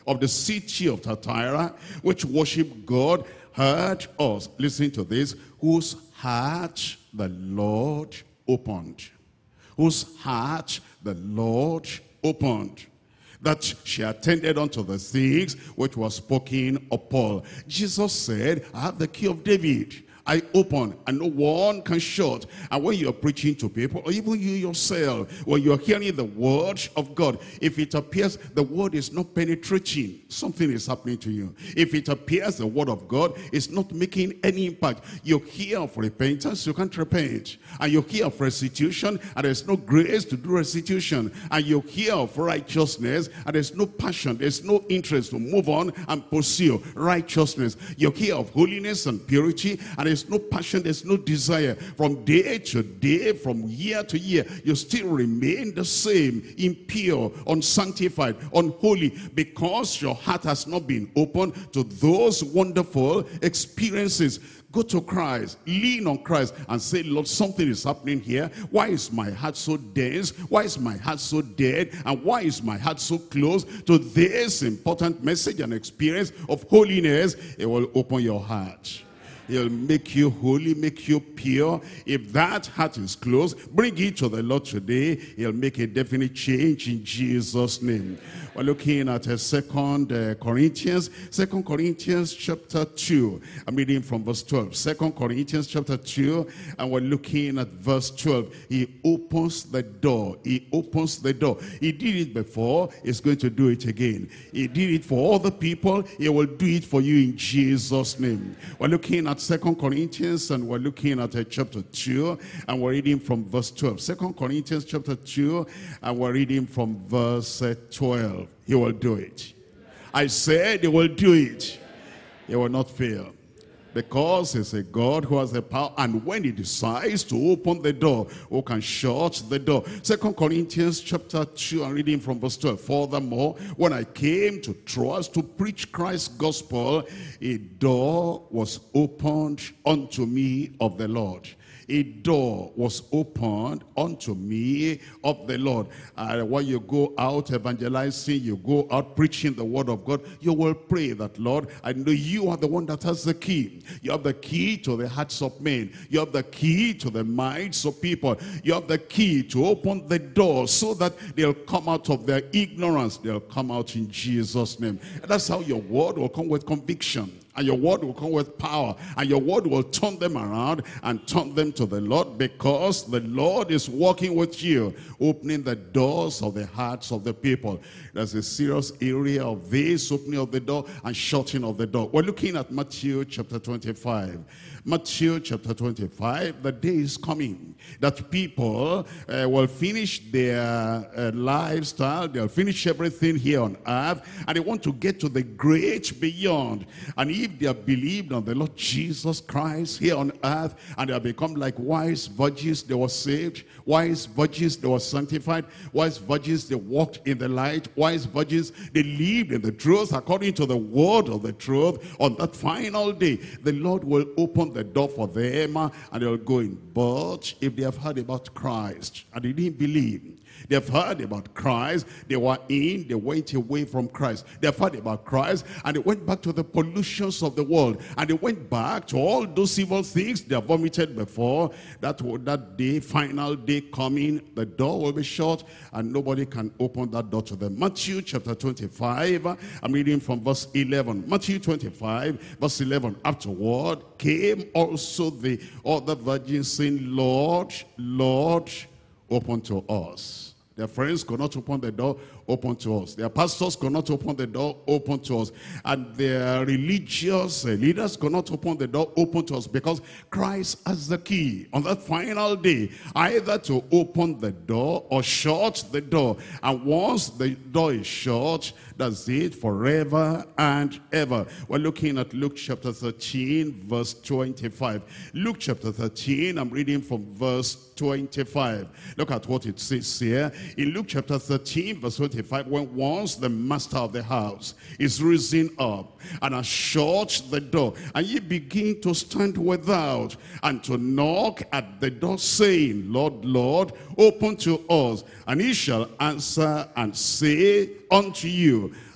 of the city of Thyatira, which worship God, heard us. Listen to this. Whose heart the Lord opened. Whose heart the Lord opened. That she attended unto the things which were spoken of Paul. Jesus said, I have the key of David. I open and no one can shut. And when you're preaching to people, or even you yourself, when you're hearing the word of God, if it appears the word is not penetrating, something is happening to you. If it appears the word of God is not making any impact, you hear of repentance, you can't repent. And you hear of restitution, and there's no grace to do restitution. And you hear of righteousness, and there's no passion, there's no interest to move on and pursue righteousness. You hear of holiness and purity, and there's no passion, there's no desire. From day to day, from year to year, you still remain the same, impure, unsanctified, unholy, because your heart has not been open to those wonderful experiences. Go to Christ, lean on Christ, and say, Lord, something is happening here. Why is my heart so dense? Why is my heart so dead? And why is my heart so close to this important message and experience of holiness? It will open your heart. He'll make you holy, make you pure. If that heart is closed, bring it to the Lord today. He'll make a definite change in Jesus' name. We're looking at uh, Second uh, Corinthians, Second Corinthians chapter two. I'm reading from verse twelve. Second Corinthians chapter two, and we're looking at verse twelve. He opens the door. He opens the door. He did it before. He's going to do it again. He did it for other people. He will do it for you in Jesus' name. We're looking at Second Corinthians, and we're looking at uh, chapter two, and we're reading from verse twelve. Second Corinthians chapter two, and we're reading from verse uh, twelve. He will do it. I said he will do it. He will not fail. Because he's a God who has the power, and when he decides to open the door, who can shut the door? Second Corinthians chapter two, I'm reading from verse twelve. Furthermore, when I came to Troas to preach Christ's gospel, a door was opened unto me of the Lord. A door was opened unto me of the Lord. And when you go out evangelizing, you go out preaching the word of God, you will pray that, Lord, I know you are the one that has the key. You have the key to the hearts of men. You have the key to the minds of people. You have the key to open the door so that they'll come out of their ignorance. They'll come out in Jesus' name. And that's how your word will come with conviction. And your word will come with power. And your word will turn them around and turn them to the Lord, because the Lord is working with you, opening the doors of the hearts of the people. There's a serious area of this, opening of the door and shutting of the door. We're looking at Matthew chapter twenty-five. Matthew chapter twenty-five, the day is coming that people uh, will finish their uh, lifestyle, they'll finish everything here on earth, and they want to get to the great beyond. And if they have believed on the Lord Jesus Christ here on earth, and they have become like wise virgins, they were saved, wise virgins, they were sanctified, wise virgins, they walked in the light, wise virgins, they lived in the truth according to the word of the truth. On that final day, the Lord will open the door for them, and they'll go in. But if they have heard about Christ and they didn't believe, they have heard about Christ, they were in, they went away from Christ. They have heard about Christ, and they went back to the pollutions of the world, and they went back to all those evil things they have vomited before. That, that day, final day coming, the door will be shut, and nobody can open that door to them. Matthew chapter twenty-five, I'm reading from verse eleven. Matthew twenty-five, verse eleven. Afterward came also the other virgins, saying, Lord, Lord, open to us. Their friends could not open the door, open to us. Their pastors could not open the door, open to us. And their religious leaders could not open the door, open to us, because Christ has the key on that final day, either to open the door or shut the door. And once the door is shut, that's it forever and ever. We're looking at Luke chapter thirteen, verse twenty-five. Luke chapter thirteen, I'm reading from verse twenty-five. Look at what it says here. In Luke chapter thirteen, verse twenty-five, when once the master of the house is risen up and has shut the door, and ye begin to stand without and to knock at the door, saying, Lord, Lord, open to us. And he shall answer and say unto you,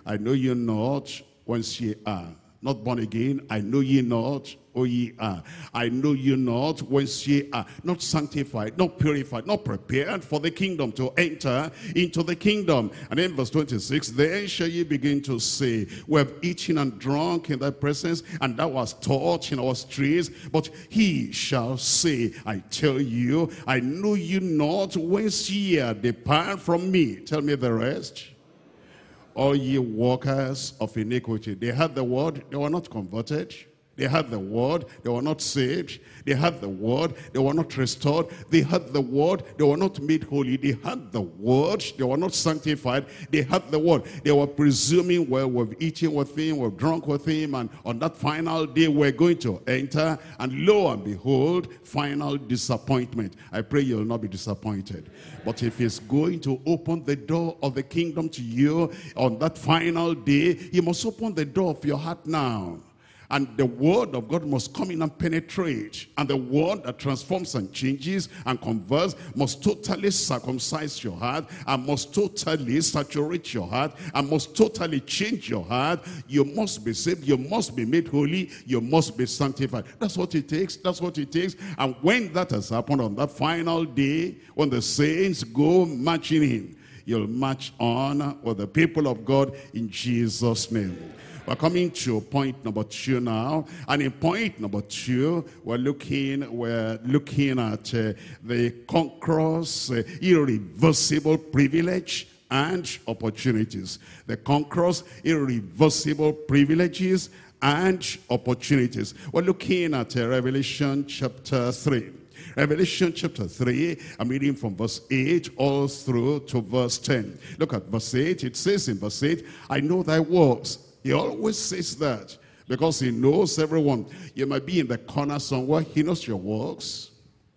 I know you not whence ye are. Not born again, I know ye not, O ye are. I know you not whence ye are. Not sanctified, not purified, not prepared for the kingdom, to enter into the kingdom. And then verse twenty-six, then shall ye begin to say, we have eaten and drunk in thy presence, and thou hast taught in our streets. But he shall say, I tell you, I know you not whence ye are. Depart from me. Tell me the rest. All ye workers of iniquity. They had the word, they were not converted. They had the word, they were not saved. They had the word, they were not restored. They had the word, they were not made holy. They had the word, they were not sanctified. They had the word. They were presuming, well, we've eaten with him, we've drunk with him, and on that final day we're going to enter. And lo and behold, final disappointment. I pray you'll not be disappointed. But if he's going to open the door of the kingdom to you on that final day, he must open the door of your heart now. And the word of God must come in and penetrate. And the word that transforms and changes and converts must totally circumcise your heart, and must totally saturate your heart, and must totally change your heart. You must be saved. You must be made holy. You must be sanctified. That's what it takes. That's what it takes. And when that has happened on that final day, when the saints go marching in, you'll march on with the people of God in Jesus' name. We're coming to point number two now, and in point number two, we're looking we're looking at uh, the conqueror's uh, irreversible privilege and opportunities. The conqueror's irreversible privileges and opportunities. We're looking at uh, Revelation chapter three. Revelation chapter three, I'm reading from verse eight all through to verse ten. Look at verse eight. It says in verse eight, I know thy works. He always says that because he knows everyone. You might be in the corner somewhere, he knows your works.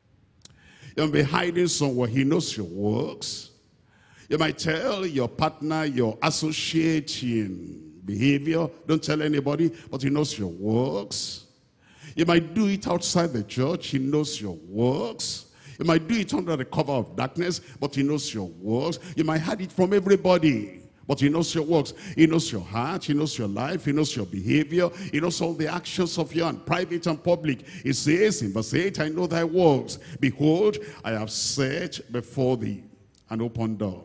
You might be hiding somewhere, he knows your works. You might tell your partner, your associate in behavior, don't tell anybody, but he knows your works. You might do it outside the church, he knows your works. You might do it under the cover of darkness, but he knows your works. You might hide it from everybody, but he knows your works. He knows your heart. He knows your life. He knows your behavior. He knows all the actions of you, and private and public. He says in verse eight, I know thy works. Behold, I have set before thee an open door,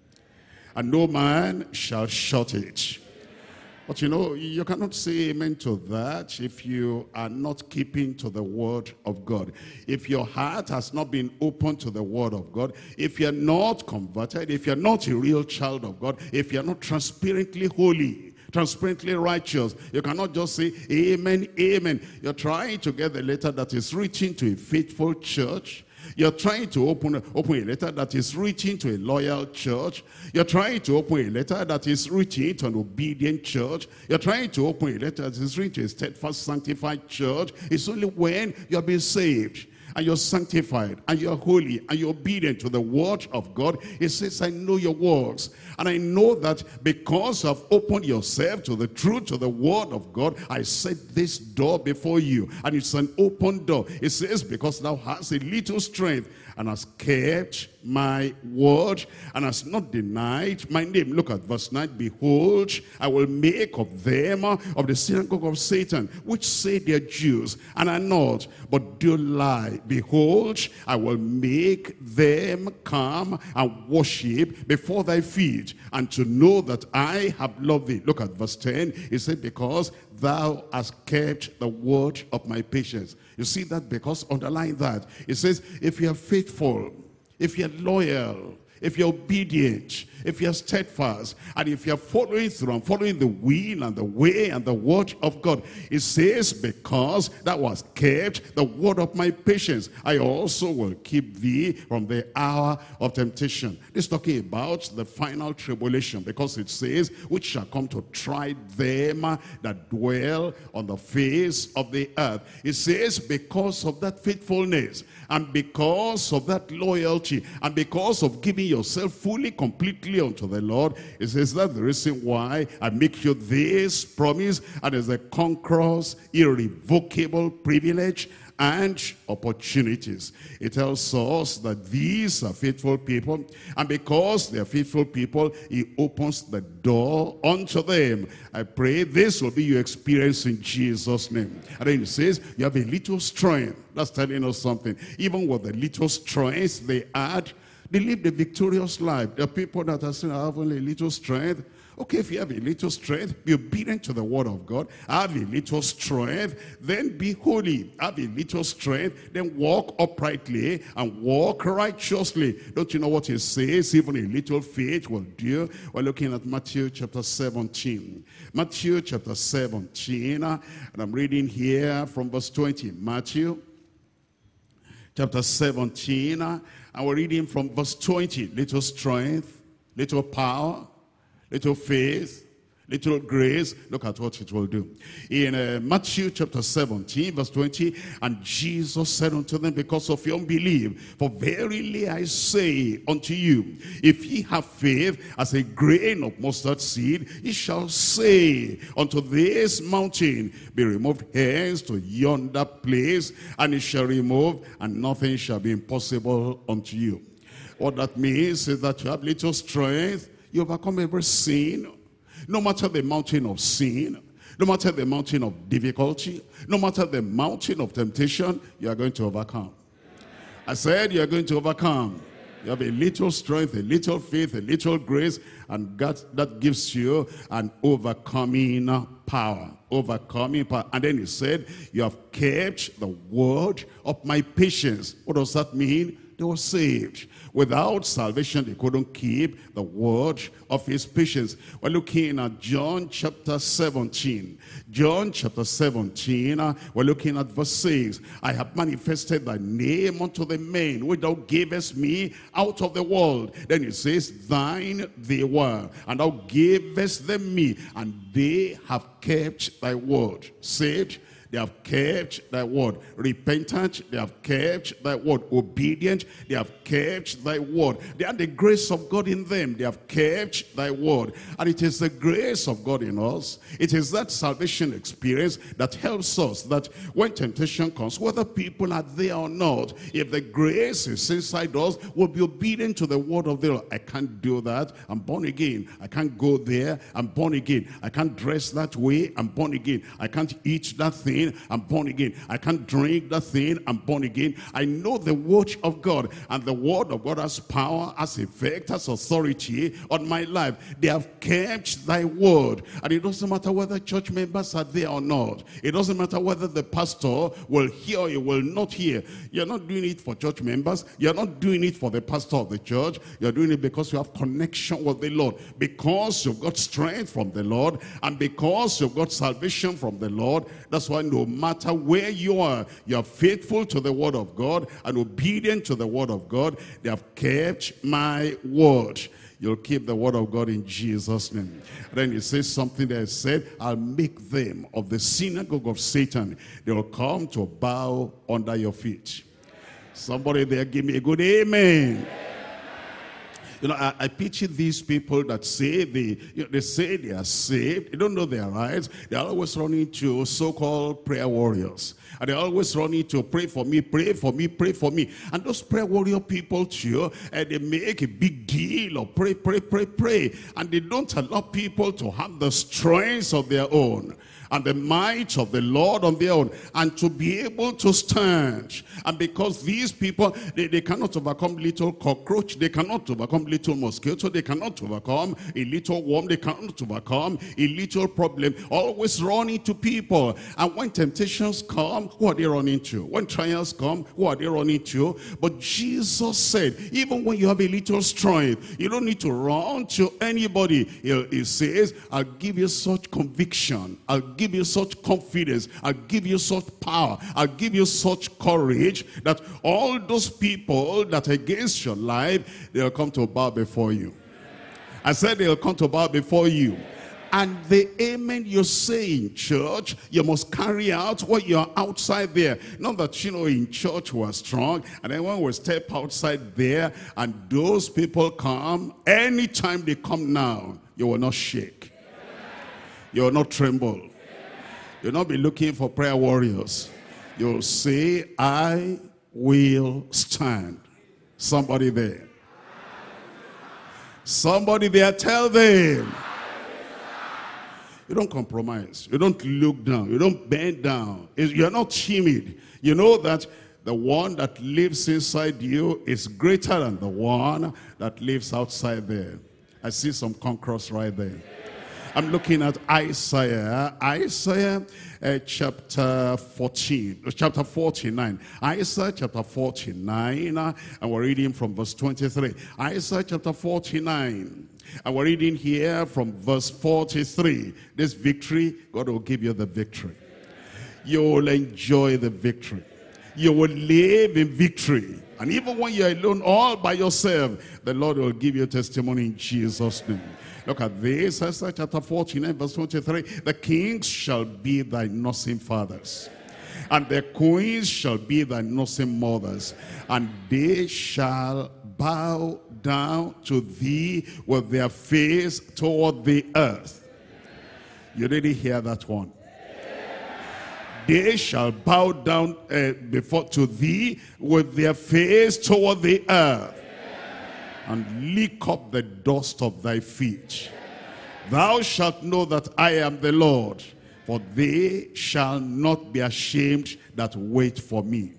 and no man shall shut it. But you know, you cannot say amen to that if you are not keeping to the word of God. If your heart has not been open to the word of God, if you're not converted, if you're not a real child of God, if you're not transparently holy, transparently righteous, you cannot just say amen, amen. You're trying to get the letter that is written to a faithful church. You're trying to open, open a letter that is written to a loyal church. You're trying to open a letter that is written to an obedient church. You're trying to open a letter that is written to a steadfast, sanctified church. It's only when you're being saved and you're sanctified and you're holy and you're obedient to the word of God. It says, I know your works. And I know that because I've opened yourself to the truth, to the word of God, I set this door before you. And it's an open door. It says, because thou hast a little strength and hast kept my word and hast not denied my name. Look at verse nine. Behold, I will make of them of the synagogue of Satan, which say they are Jews and are not, but do lie. Behold, I will make them come and worship before thy feet, and to know that I have loved thee. Look at verse ten. It said, because thou hast kept the word of my patience. You see that? Because underline that. It says, if you are faithful, if you're loyal, if you're obedient, if you're steadfast, and if you're following through and following the will and the way and the word of God, it says, because that was kept the word of my patience, I also will keep thee from the hour of temptation. This is talking about the final tribulation, because it says, which shall come to try them that dwell on the face of the earth. It says, because of that faithfulness, and because of that loyalty, and because of giving yourself fully, completely unto the Lord, it says that's the reason why I make you this promise, and it's a conqueror's irrevocable privilege and opportunities. It tells us that these are faithful people, and because they are faithful people, he opens the door unto them. I pray this will be your experience in Jesus' name. And then he says, you have a little strength. That's telling us something. Even with the little strength they had, they lived a victorious life. There are people that are saying, I have only a little strength. Okay, if you have a little strength, be obedient to the word of God. Have a little strength, then be holy. Have a little strength, then walk uprightly and walk righteously. Don't you know what it says? Even a little faith will do. We're looking at Matthew chapter seventeen. Matthew chapter seventeen, and I'm reading here from verse twenty. Matthew chapter seventeen, and we're reading from verse twenty. Little strength, little power, little faith, little grace. Look at what it will do. In uh, Matthew chapter seventeen, verse twenty, and Jesus said unto them, because of your unbelief, for verily I say unto you, if ye have faith as a grain of mustard seed, ye shall say unto this mountain, be removed hence to yonder place, and it shall remove, and nothing shall be impossible unto you. What that means is that you have little strength, you overcome every sin, no matter the mountain of sin, no matter the mountain of difficulty, no matter the mountain of temptation, you are going to overcome. I said you are going to overcome. You have a little strength, a little faith, a little grace, and God, that gives you an overcoming power. Overcoming power. And then he said, you have kept the word of my patience. What does that mean? They were saved. Without salvation, they couldn't keep the word of his patience. We're looking at John chapter seventeen. John chapter seventeen, uh, we're looking at verse six. I have manifested thy name unto the men which thou gavest me out of the world. Then it says, thine they were, and thou gavest them me, and they have kept thy word. Saved, they have kept thy word. Repentant, they have kept thy word. Obedient, they have kept thy word. They have the grace of God in them. They have kept thy word. And it is the grace of God in us. It is that salvation experience that helps us, that when temptation comes, whether people are there or not, if the grace is inside us, we'll be obedient to the word of the Lord. I can't do that. I'm born again. I can't go there. I'm born again. I can't dress that way. I'm born again. I can't eat that thing. I'm born again. I can't drink that thing. I'm born again. I know the word of God, and the word of God has power, has effect, has authority on my life. They have kept thy word. And it doesn't matter whether church members are there or not. It doesn't matter whether the pastor will hear or he will not hear. You're not doing it for church members. You're not doing it for the pastor of the church. You're doing it because you have connection with the Lord, because you've got strength from the Lord, and because you've got salvation from the Lord. That's why no matter where you are, you are faithful to the word of God and obedient to the word of God. They have kept my word. You'll keep the word of God in Jesus' name. Then it says something that said, I'll make them of the synagogue of Satan. They will come to bow under your feet. Somebody there give me a good amen. You know, I, I picture these people that say they, you know, they say they are saved. They don't know their rights. They're always running to so-called prayer warriors. And they're always running to pray for me, pray for me, pray for me. And those prayer warrior people too, and they make a big deal of pray, pray, pray, pray. And they don't allow people to have the strength of their own and the might of the Lord on their own, and to be able to stand. And because these people, they, they cannot overcome little cockroach, they cannot overcome little mosquito, they cannot overcome a little worm, they cannot overcome a little problem, always running to people. And when temptations come, who are they running to? When trials come, who are they running to? But Jesus said, even when you have a little strength, you don't need to run to anybody. He, he says, I'll give you such conviction, I'll give give you such confidence, I'll give you such power, I'll give you such courage that all those people that are against your life, they'll come to bow before you. I said they'll come to bow before you. And the amen you say in church, you must carry out what you're outside there. Not that, you know, in church we're strong, and then when we step outside there, and those people come, anytime they come now, you will not shake. You will not tremble. You'll not be looking for prayer warriors. You'll say, I will stand. Somebody there. Somebody there, tell them. You don't compromise. You don't look down. You don't bend down. You're not timid. You know that the one that lives inside you is greater than the one that lives outside there. I see some conquerors right there. I'm looking at Isaiah, Isaiah uh, chapter fourteen, chapter forty-nine. Isaiah chapter forty-nine, uh, and we're reading from verse twenty-three. Isaiah chapter forty-nine, and we're reading here from verse forty-three. This victory, God will give you the victory. You will enjoy the victory. You will live in victory. And even when you're alone all by yourself, the Lord will give you testimony in Jesus' name. Look at this, Isaiah chapter forty-nine, verse twenty-three. The kings shall be thy nursing fathers, and the queens shall be thy nursing mothers, and they shall bow down to thee with their face toward the earth. You didn't hear that one. They shall bow down uh, before to thee with their face toward the earth, and lick up the dust of thy feet. Thou shalt know that I am the Lord, for they shall not be ashamed that wait for me.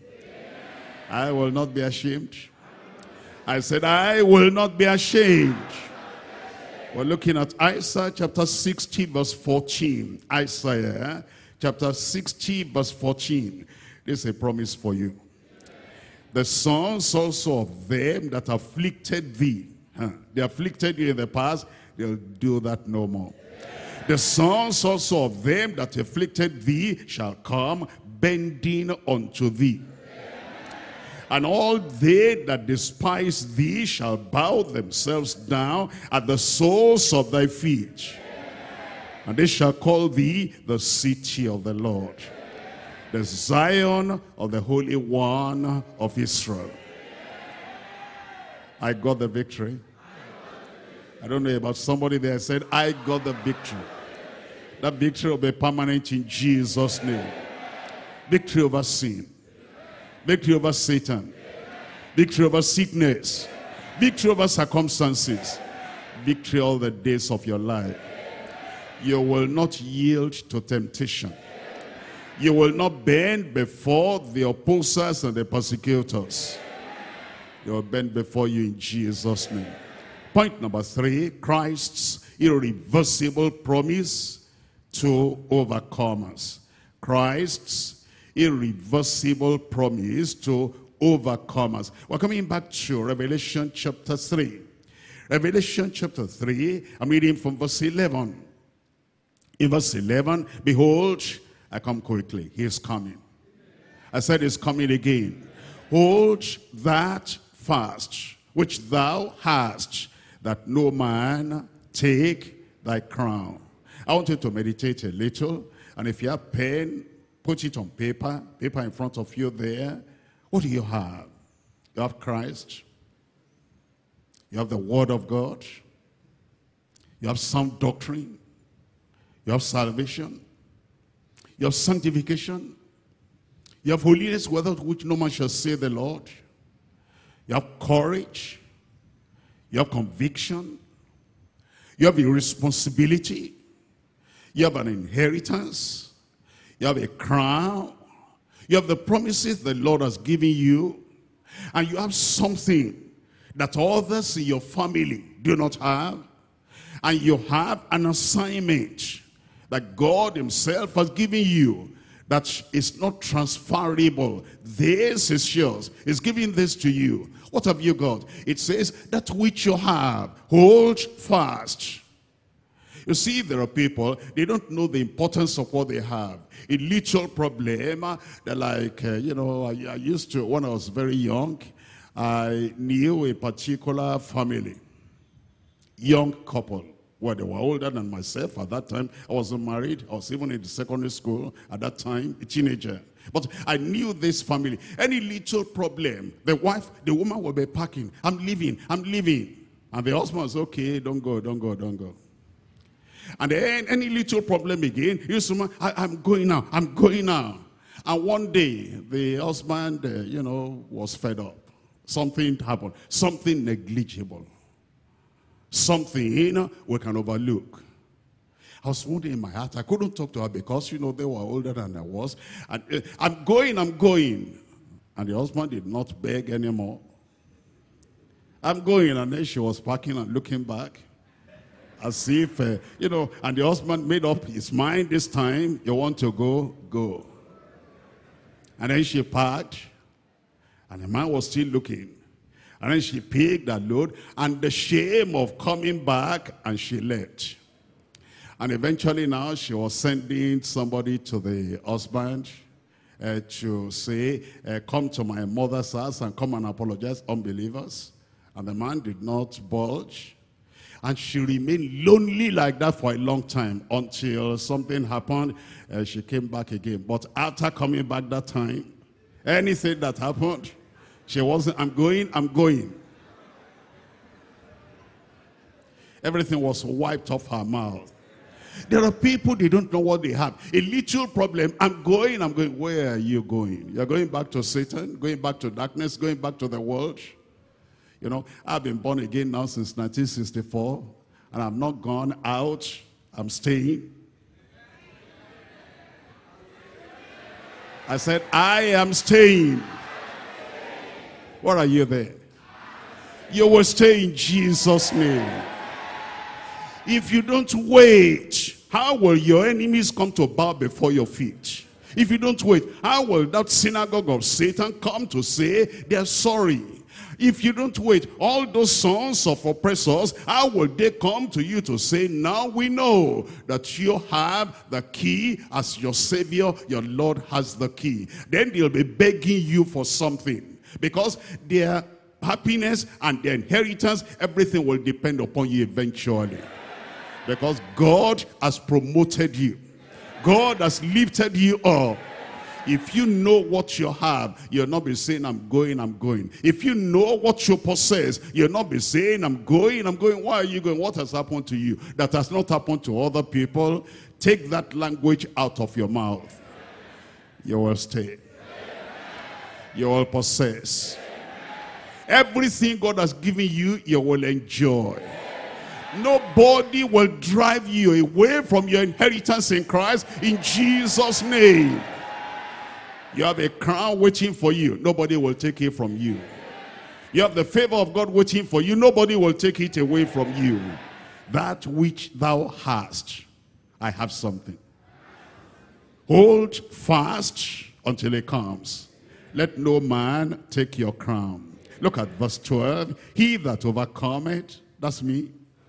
I will not be ashamed. I said, I will not be ashamed. We're looking at Isaiah chapter sixty, verse fourteen. Isaiah chapter sixty, verse fourteen. This is a promise for you. The sons also of them that afflicted thee. Huh? They afflicted you in the past, they'll do that no more. The sons also of them that afflicted thee shall come bending unto thee. And all they that despise thee shall bow themselves down at the soles of thy feet. And they shall call thee the city of the Lord, the Zion of the Holy One of Israel. I got the victory. I don't know about somebody there said, I got the victory. That victory will be permanent in Jesus' name. Victory over sin. Victory over Satan. Victory over sickness. Victory over circumstances. Victory all the days of your life. You will not yield to temptation. You will not bend before the opposers and the persecutors. They will bend before you in Jesus' name. Point number three, Christ's irreversible promise to overcomers. Christ's irreversible promise to overcomers. We're coming back to Revelation chapter three. Revelation chapter three, I'm reading from verse eleven. In verse eleven, behold, I come quickly. He is coming. I said he's coming again. Hold that fast, which thou hast, that no man take thy crown. I want you to meditate a little. And if you have pen, put it on paper. Paper in front of you there. What do you have? You have Christ. You have the Word of God. You have sound doctrine. You have salvation. You have sanctification. You have holiness, without which no man shall see the Lord. You have courage. You have conviction. You have a responsibility. You have an inheritance. You have a crown. You have the promises the Lord has given you. And you have something that others in your family do not have. And you have an assignment that God himself has given you that is not transferable. This is yours. He's giving this to you. What have you got? It says, that which you have, hold fast. You see, there are people, they don't know the importance of what they have. A little problem, they're like, uh, you know, I, I used to, when I was very young, I knew a particular family, young couple. Well, they were older than myself at that time. I wasn't married. I was even in the secondary school at that time, a teenager. But I knew this family. Any little problem, the wife, the woman will be packing. I'm leaving, I'm leaving. And the husband was, okay, don't go, don't go, don't go. And then any little problem again, you say, I, I'm going now, I'm going now. And one day, the husband, uh, you know, was fed up. Something happened. Something negligible. Something we can overlook. I was wondering in my heart. I couldn't talk to her because, you know, they were older than I was. And uh, I'm going, I'm going. And the husband did not beg anymore. I'm going. And then she was parking and looking back. As if, uh, you know, and the husband made up his mind this time. You want to go? Go. And then she parked. And the man was still looking. And then she picked that load. And the shame of coming back, and she left. And eventually now she was sending somebody to the husband uh, to say, uh, come to my mother's house and come and apologize, unbelievers. And the man did not budge. And she remained lonely like that for a long time until something happened. Uh, she came back again. But after coming back that time, anything that happened, she wasn't, I'm going, I'm going. Everything was wiped off her mouth. There are people, they don't know what they have. A little problem, I'm going, I'm going. Where are you going? You're going back to Satan, going back to darkness, going back to the world. You know, I've been born again now since nineteen sixty-four, and I've not gone out. I'm staying. I said, I am staying. Where are you there? You will stay in Jesus' name. If you don't wait, how will your enemies come to bow before your feet? If you don't wait, how will that synagogue of Satan come to say they're sorry? If you don't wait, all those sons of oppressors, how will they come to you to say, now we know that you have the key as your Savior, your Lord has the key. Then they'll be begging you for something. Because their happiness and their inheritance, everything will depend upon you eventually. Because God has promoted you. God has lifted you up. If you know what you have, you'll not be saying, I'm going, I'm going. If you know what you possess, you'll not be saying, I'm going, I'm going. Why are you going? What has happened to you that has not happened to other people? Take that language out of your mouth. You will stay. You will possess. Everything God has given you, you will enjoy. Nobody will drive you away from your inheritance in Christ in Jesus' name. You have a crown waiting for you. Nobody will take it from you. You have the favor of God waiting for you. Nobody will take it away from you. That which thou hast, I have something. Hold fast until it comes. Let no man take your crown. Look at verse twelve. He that overcometh, that's me.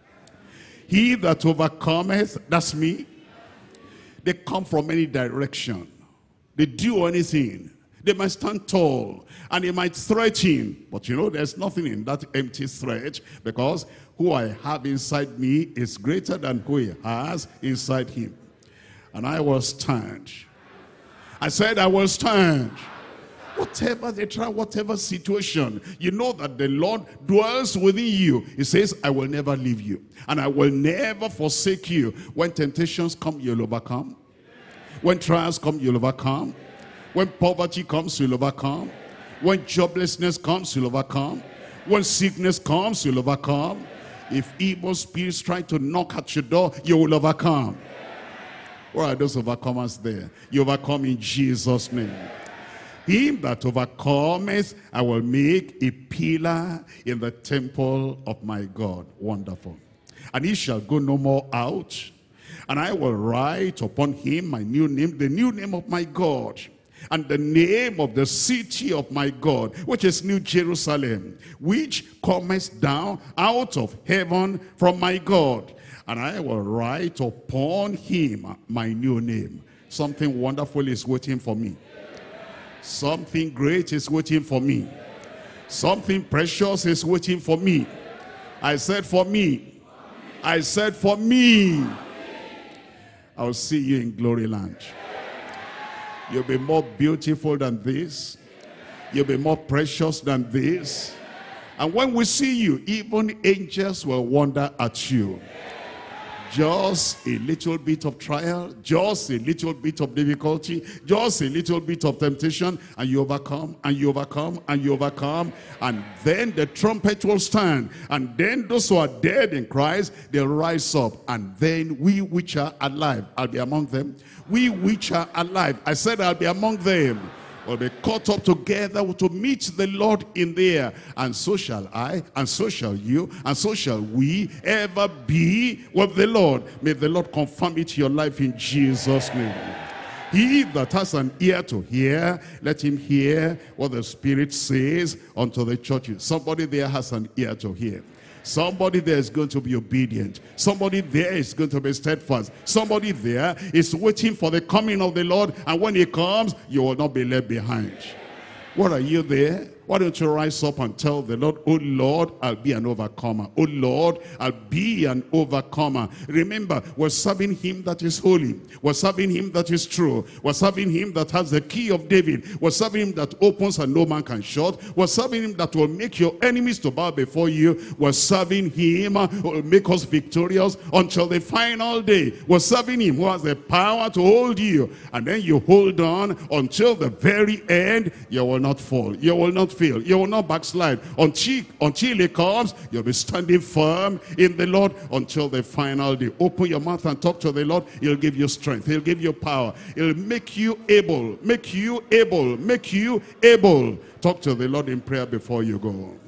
He that overcometh, that's me. They come from any direction. They do anything. They might stand tall and they might threaten. But you know, there's nothing in that empty threat, because who I have inside me is greater than who he has inside him. And I will stand. I said I will stand. Whatever they try, whatever situation, you know that the Lord dwells within you. He says, I will never leave you. And I will never forsake you. When temptations come, you'll overcome. When trials come, you'll overcome. When poverty comes, you'll overcome. When joblessness comes, you'll overcome. When sickness comes, you'll overcome. If evil spirits try to knock at your door, you will overcome. Where are those overcomers there? You overcome in Jesus' name. Him that overcometh, I will make a pillar in the temple of my God. Wonderful. And he shall go no more out. And I will write upon him my new name, the new name of my God, and the name of the city of my God, which is New Jerusalem, which cometh down out of heaven from my God. And I will write upon him my new name. Something wonderful is waiting for me. Something great is waiting for me. Something precious is waiting for me. I said for me. I said for me. I'll see you in glory land. You'll be more beautiful than this. You'll be more precious than this. And when we see you, even angels will wonder at you. Just a little bit of trial, just a little bit of difficulty, just a little bit of temptation, and you overcome, and you overcome, and you overcome. And then the trumpet will stand, and then those who are dead in Christ, they'll rise up. And then we which are alive, I'll be among them. We which are alive, I said I'll be among them, will be caught up together to meet the Lord in the air. And so shall I, and so shall you, and so shall we ever be with the Lord. May the Lord confirm it to your life in Jesus' name. He that has an ear to hear, let him hear what the Spirit says unto the churches. Somebody there has an ear to hear. Somebody there is going to be obedient. Somebody there is going to be steadfast. Somebody there is waiting for the coming of the Lord. And when he comes, you will not be left behind. What are you there? Why don't you rise up and tell the Lord, oh Lord, I'll be an overcomer. Oh Lord, I'll be an overcomer. Remember, we're serving him that is holy. We're serving him that is true. We're serving him that has the key of David. We're serving him that opens and no man can shut. We're serving him that will make your enemies to bow before you. We're serving him who will make us victorious until the final day. We're serving him who has the power to hold you. And then you hold on until the very end. You will not fall. You will not fail. You will not backslide. Until, until he comes, you'll be standing firm in the Lord until the final day. Open your mouth and talk to the Lord. He'll give you strength. He'll give you power. He'll make you able. Make you able. Make you able. Talk to the Lord in prayer before you go.